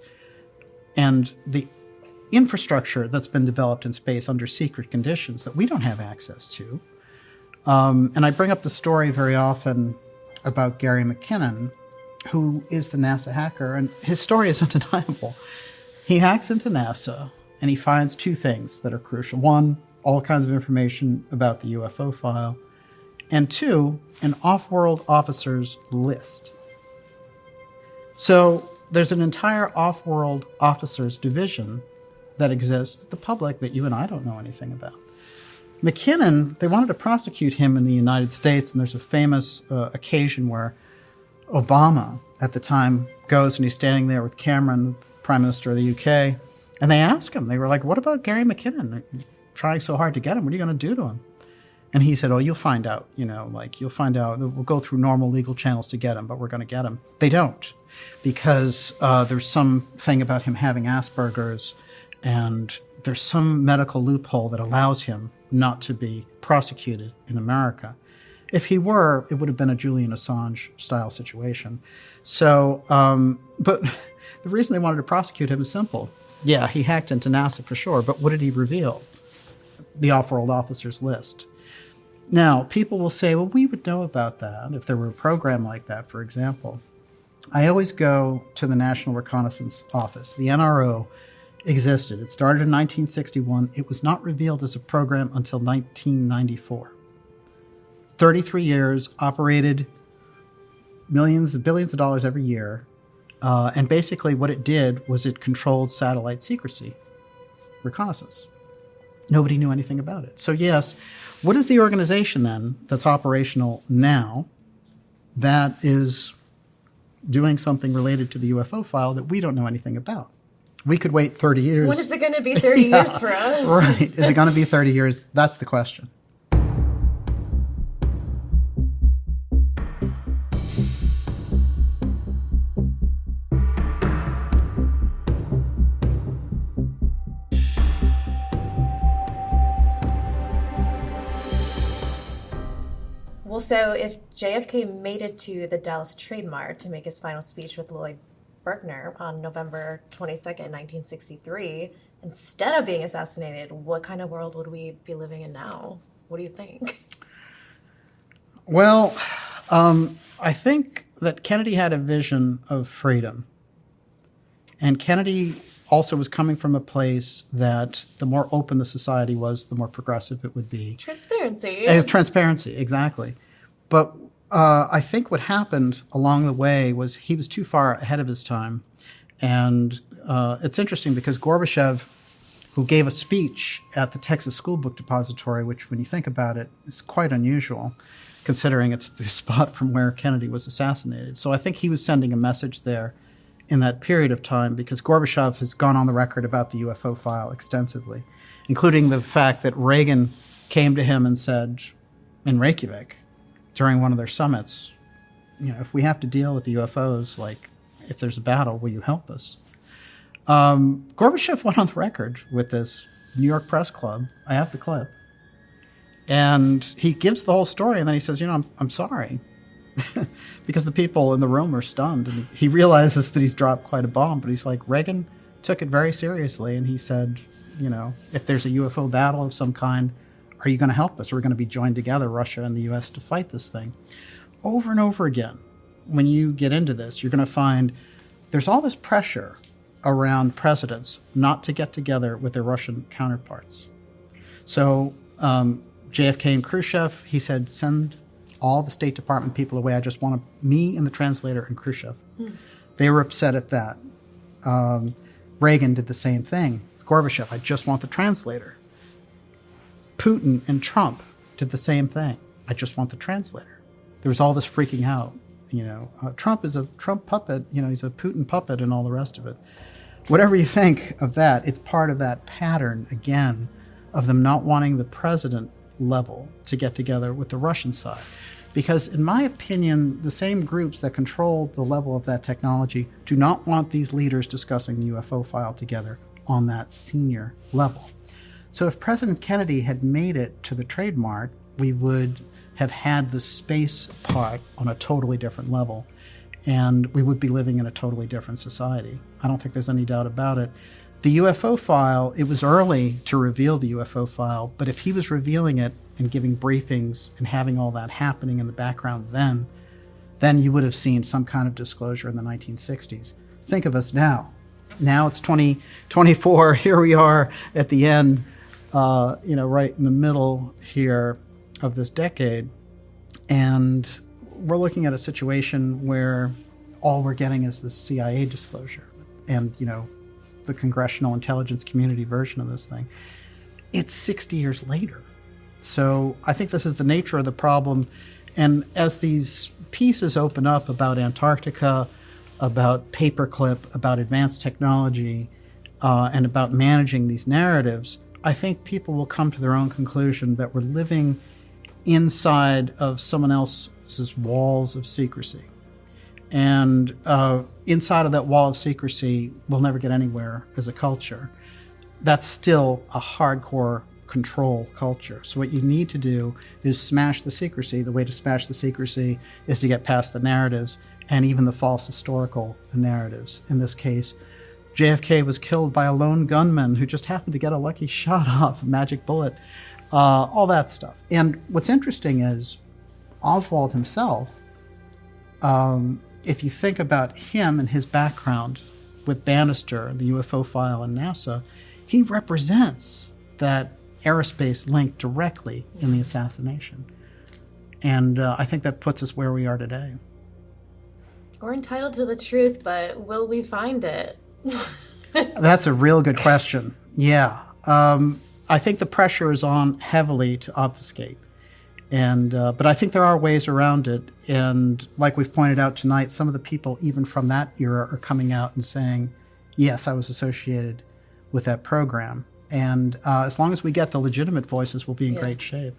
And the infrastructure that's been developed in space under secret conditions that we don't have access to. Um, and I bring up the story very often about Gary McKinnon, who is the NASA hacker, and his story is undeniable. He hacks into NASA, and he finds two things that are crucial. One, all kinds of information about the U F O file, and two, an off-world officers list. So there's an entire off-world officers division that exists, the public, that you and I don't know anything about. McKinnon, they wanted to prosecute him in the United States, and there's a famous uh, occasion where Obama, at the time, goes and he's standing there with Cameron, Prime Minister of the U K, and they ask him, they were like, what about Gary McKinnon? They're trying so hard to get him. What are you going to do to him? And he said, oh, you'll find out, you know, like you'll find out. We'll go through normal legal channels to get him, but we're going to get him. They don't, because uh, there's some thing about him having Asperger's, and there's some medical loophole that allows him not to be prosecuted in America. If he were, it would have been a Julian Assange style situation. So, um, but the reason they wanted to prosecute him is simple. Yeah, he hacked into NASA for sure, but what did he reveal? The off-world officers list. Now, people will say, well, we would know about that if there were a program like that, for example. I always go to the National Reconnaissance Office. The N R O existed. It started in nineteen sixty-one. It was not revealed as a program until nineteen ninety-four. thirty-three years, operated millions, billions of dollars every year. Uh, and basically what it did was it controlled satellite secrecy, reconnaissance. Nobody knew anything about it. So yes, what is the organization then that's operational now that is doing something related to the U F O file that we don't know anything about? We could wait thirty years. When is it going to be thirty yeah, years for us? Right. Is it going to be thirty years? That's the question. Well, so if J F K made it to the Dallas Trade Mart to make his final speech with Lloyd Berkner on November twenty-second, nineteen sixty-three, instead of being assassinated, what kind of world would we be living in now? What do you think? Well, um, I think that Kennedy had a vision of freedom. And Kennedy also was coming from a place that the more open the society was, the more progressive it would be. Transparency. Uh, transparency, exactly. But uh, I think what happened along the way was he was too far ahead of his time. And uh, it's interesting because Gorbachev, who gave a speech at the Texas School Book Depository, which when you think about it, is quite unusual, considering it's the spot from where Kennedy was assassinated. So I think he was sending a message there in that period of time, because Gorbachev has gone on the record about the U F O file extensively, including the fact that Reagan came to him and said in Reykjavik during one of their summits, you know, if we have to deal with the U F Os, like if there's a battle, will you help us? Um, Gorbachev went on the record with this, New York Press Club. I have the clip. And he gives the whole story, and then he says, you know, I'm, I'm sorry. Because the people in the room are stunned, and he realizes that he's dropped quite a bomb. But he's like, Reagan took it very seriously, and he said, you know, if there's a U F O battle of some kind, are you going to help us? We're going to be joined together, Russia and the U S, to fight this thing. Over and over again, when you get into this, you're going to find there's all this pressure around presidents not to get together with their Russian counterparts. So um, J F K and Khrushchev, he said, send all the State Department people away. I just want me and the translator and Khrushchev. Hmm. They were upset at that. Um, Reagan did the same thing. Gorbachev, I just want the translator. Putin and Trump did the same thing. I just want the translator. There was all this freaking out. You know, uh, Trump is a Trump puppet. You know, he's a Putin puppet and all the rest of it. Whatever you think of that, it's part of that pattern, again, of them not wanting the president level to get together with the Russian side. Because in my opinion, the same groups that control the level of that technology do not want these leaders discussing the U F O file together on that senior level. So if President Kennedy had made it to the Trade Mart, we would have had the space part on a totally different level, and we would be living in a totally different society. I don't think there's any doubt about it. The U F O file, it was early to reveal the U F O file, but if he was revealing it and giving briefings and having all that happening in the background then, then you would have seen some kind of disclosure in the nineteen sixties. Think of us now. Now it's twenty twenty-four. Here we are at the end, uh, you know, right in the middle here of this decade. And we're looking at a situation where all we're getting is the C I A disclosure and, you know, the congressional intelligence community version of this thing. It's sixty years later. So I think this is the nature of the problem. And as these pieces open up about Antarctica, about paperclip, about advanced technology, uh, and about managing these narratives, I think people will come to their own conclusion that we're living inside of someone else's walls of secrecy. And uh, inside of that wall of secrecy, we'll never get anywhere as a culture. That's still a hardcore control culture. So what you need to do is smash the secrecy. The way to smash the secrecy is to get past the narratives and even the false historical narratives. In this case, J F K was killed by a lone gunman who just happened to get a lucky shot off, a magic bullet, uh, all that stuff. And what's interesting is Oswald himself, um, if you think about him and his background with Bannister, the U F O file, and NASA, he represents that aerospace link directly in the assassination. And uh, I think that puts us where we are today. We're entitled to the truth, but will we find it? That's a real good question. Yeah. Um, I think the pressure is on heavily to obfuscate. And uh, but I think there are ways around it. And like we've pointed out tonight, some of the people even from that era are coming out and saying, yes, I was associated with that program. And uh, as long as we get the legitimate voices, we'll be in Yeah. great shape.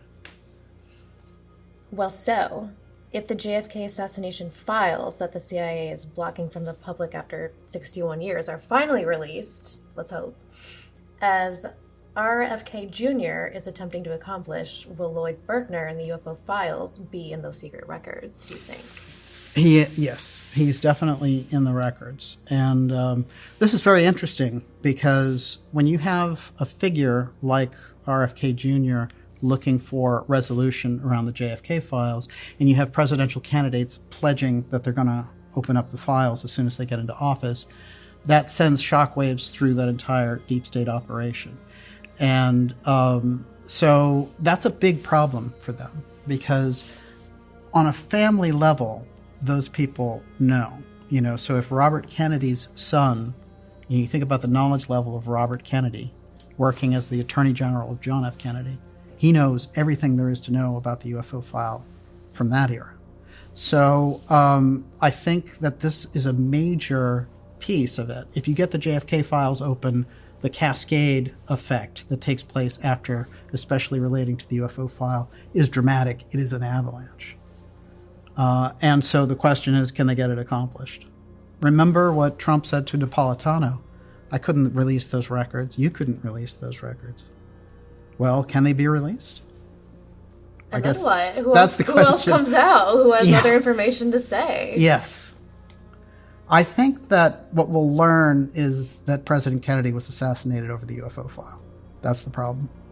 Well, so, if the J F K assassination files that the C I A is blocking from the public after sixty-one years are finally released, let's hope, as R F K Junior is attempting to accomplish, will Lloyd Berkner and the U F O files be in those secret records, do you think? He, yes, he's definitely in the records. And um, this is very interesting because when you have a figure like R F K Junior looking for resolution around the J F K files, and you have presidential candidates pledging that they're going to open up the files as soon as they get into office, that sends shockwaves through that entire deep state operation. And um, so that's a big problem for them because on a family level, those people know. You know, so if Robert Kennedy's son, you think about the knowledge level of Robert Kennedy working as the Attorney General of John F. Kennedy, he knows everything there is to know about the U F O file from that era. So um, I think that this is a major piece of it. If you get the J F K files open, the cascade effect that takes place after, especially relating to the U F O file, is dramatic. It is an avalanche. Uh, and so the question is, can they get it accomplished? Remember what Trump said to Napolitano. I couldn't release those records. You couldn't release those records. Well, can they be released? And I guess then what? Who, that's else, the who else question. comes out? Who has Yeah. other information to say? Yes. I think that what we'll learn is that President Kennedy was assassinated over the U F O file. That's the problem.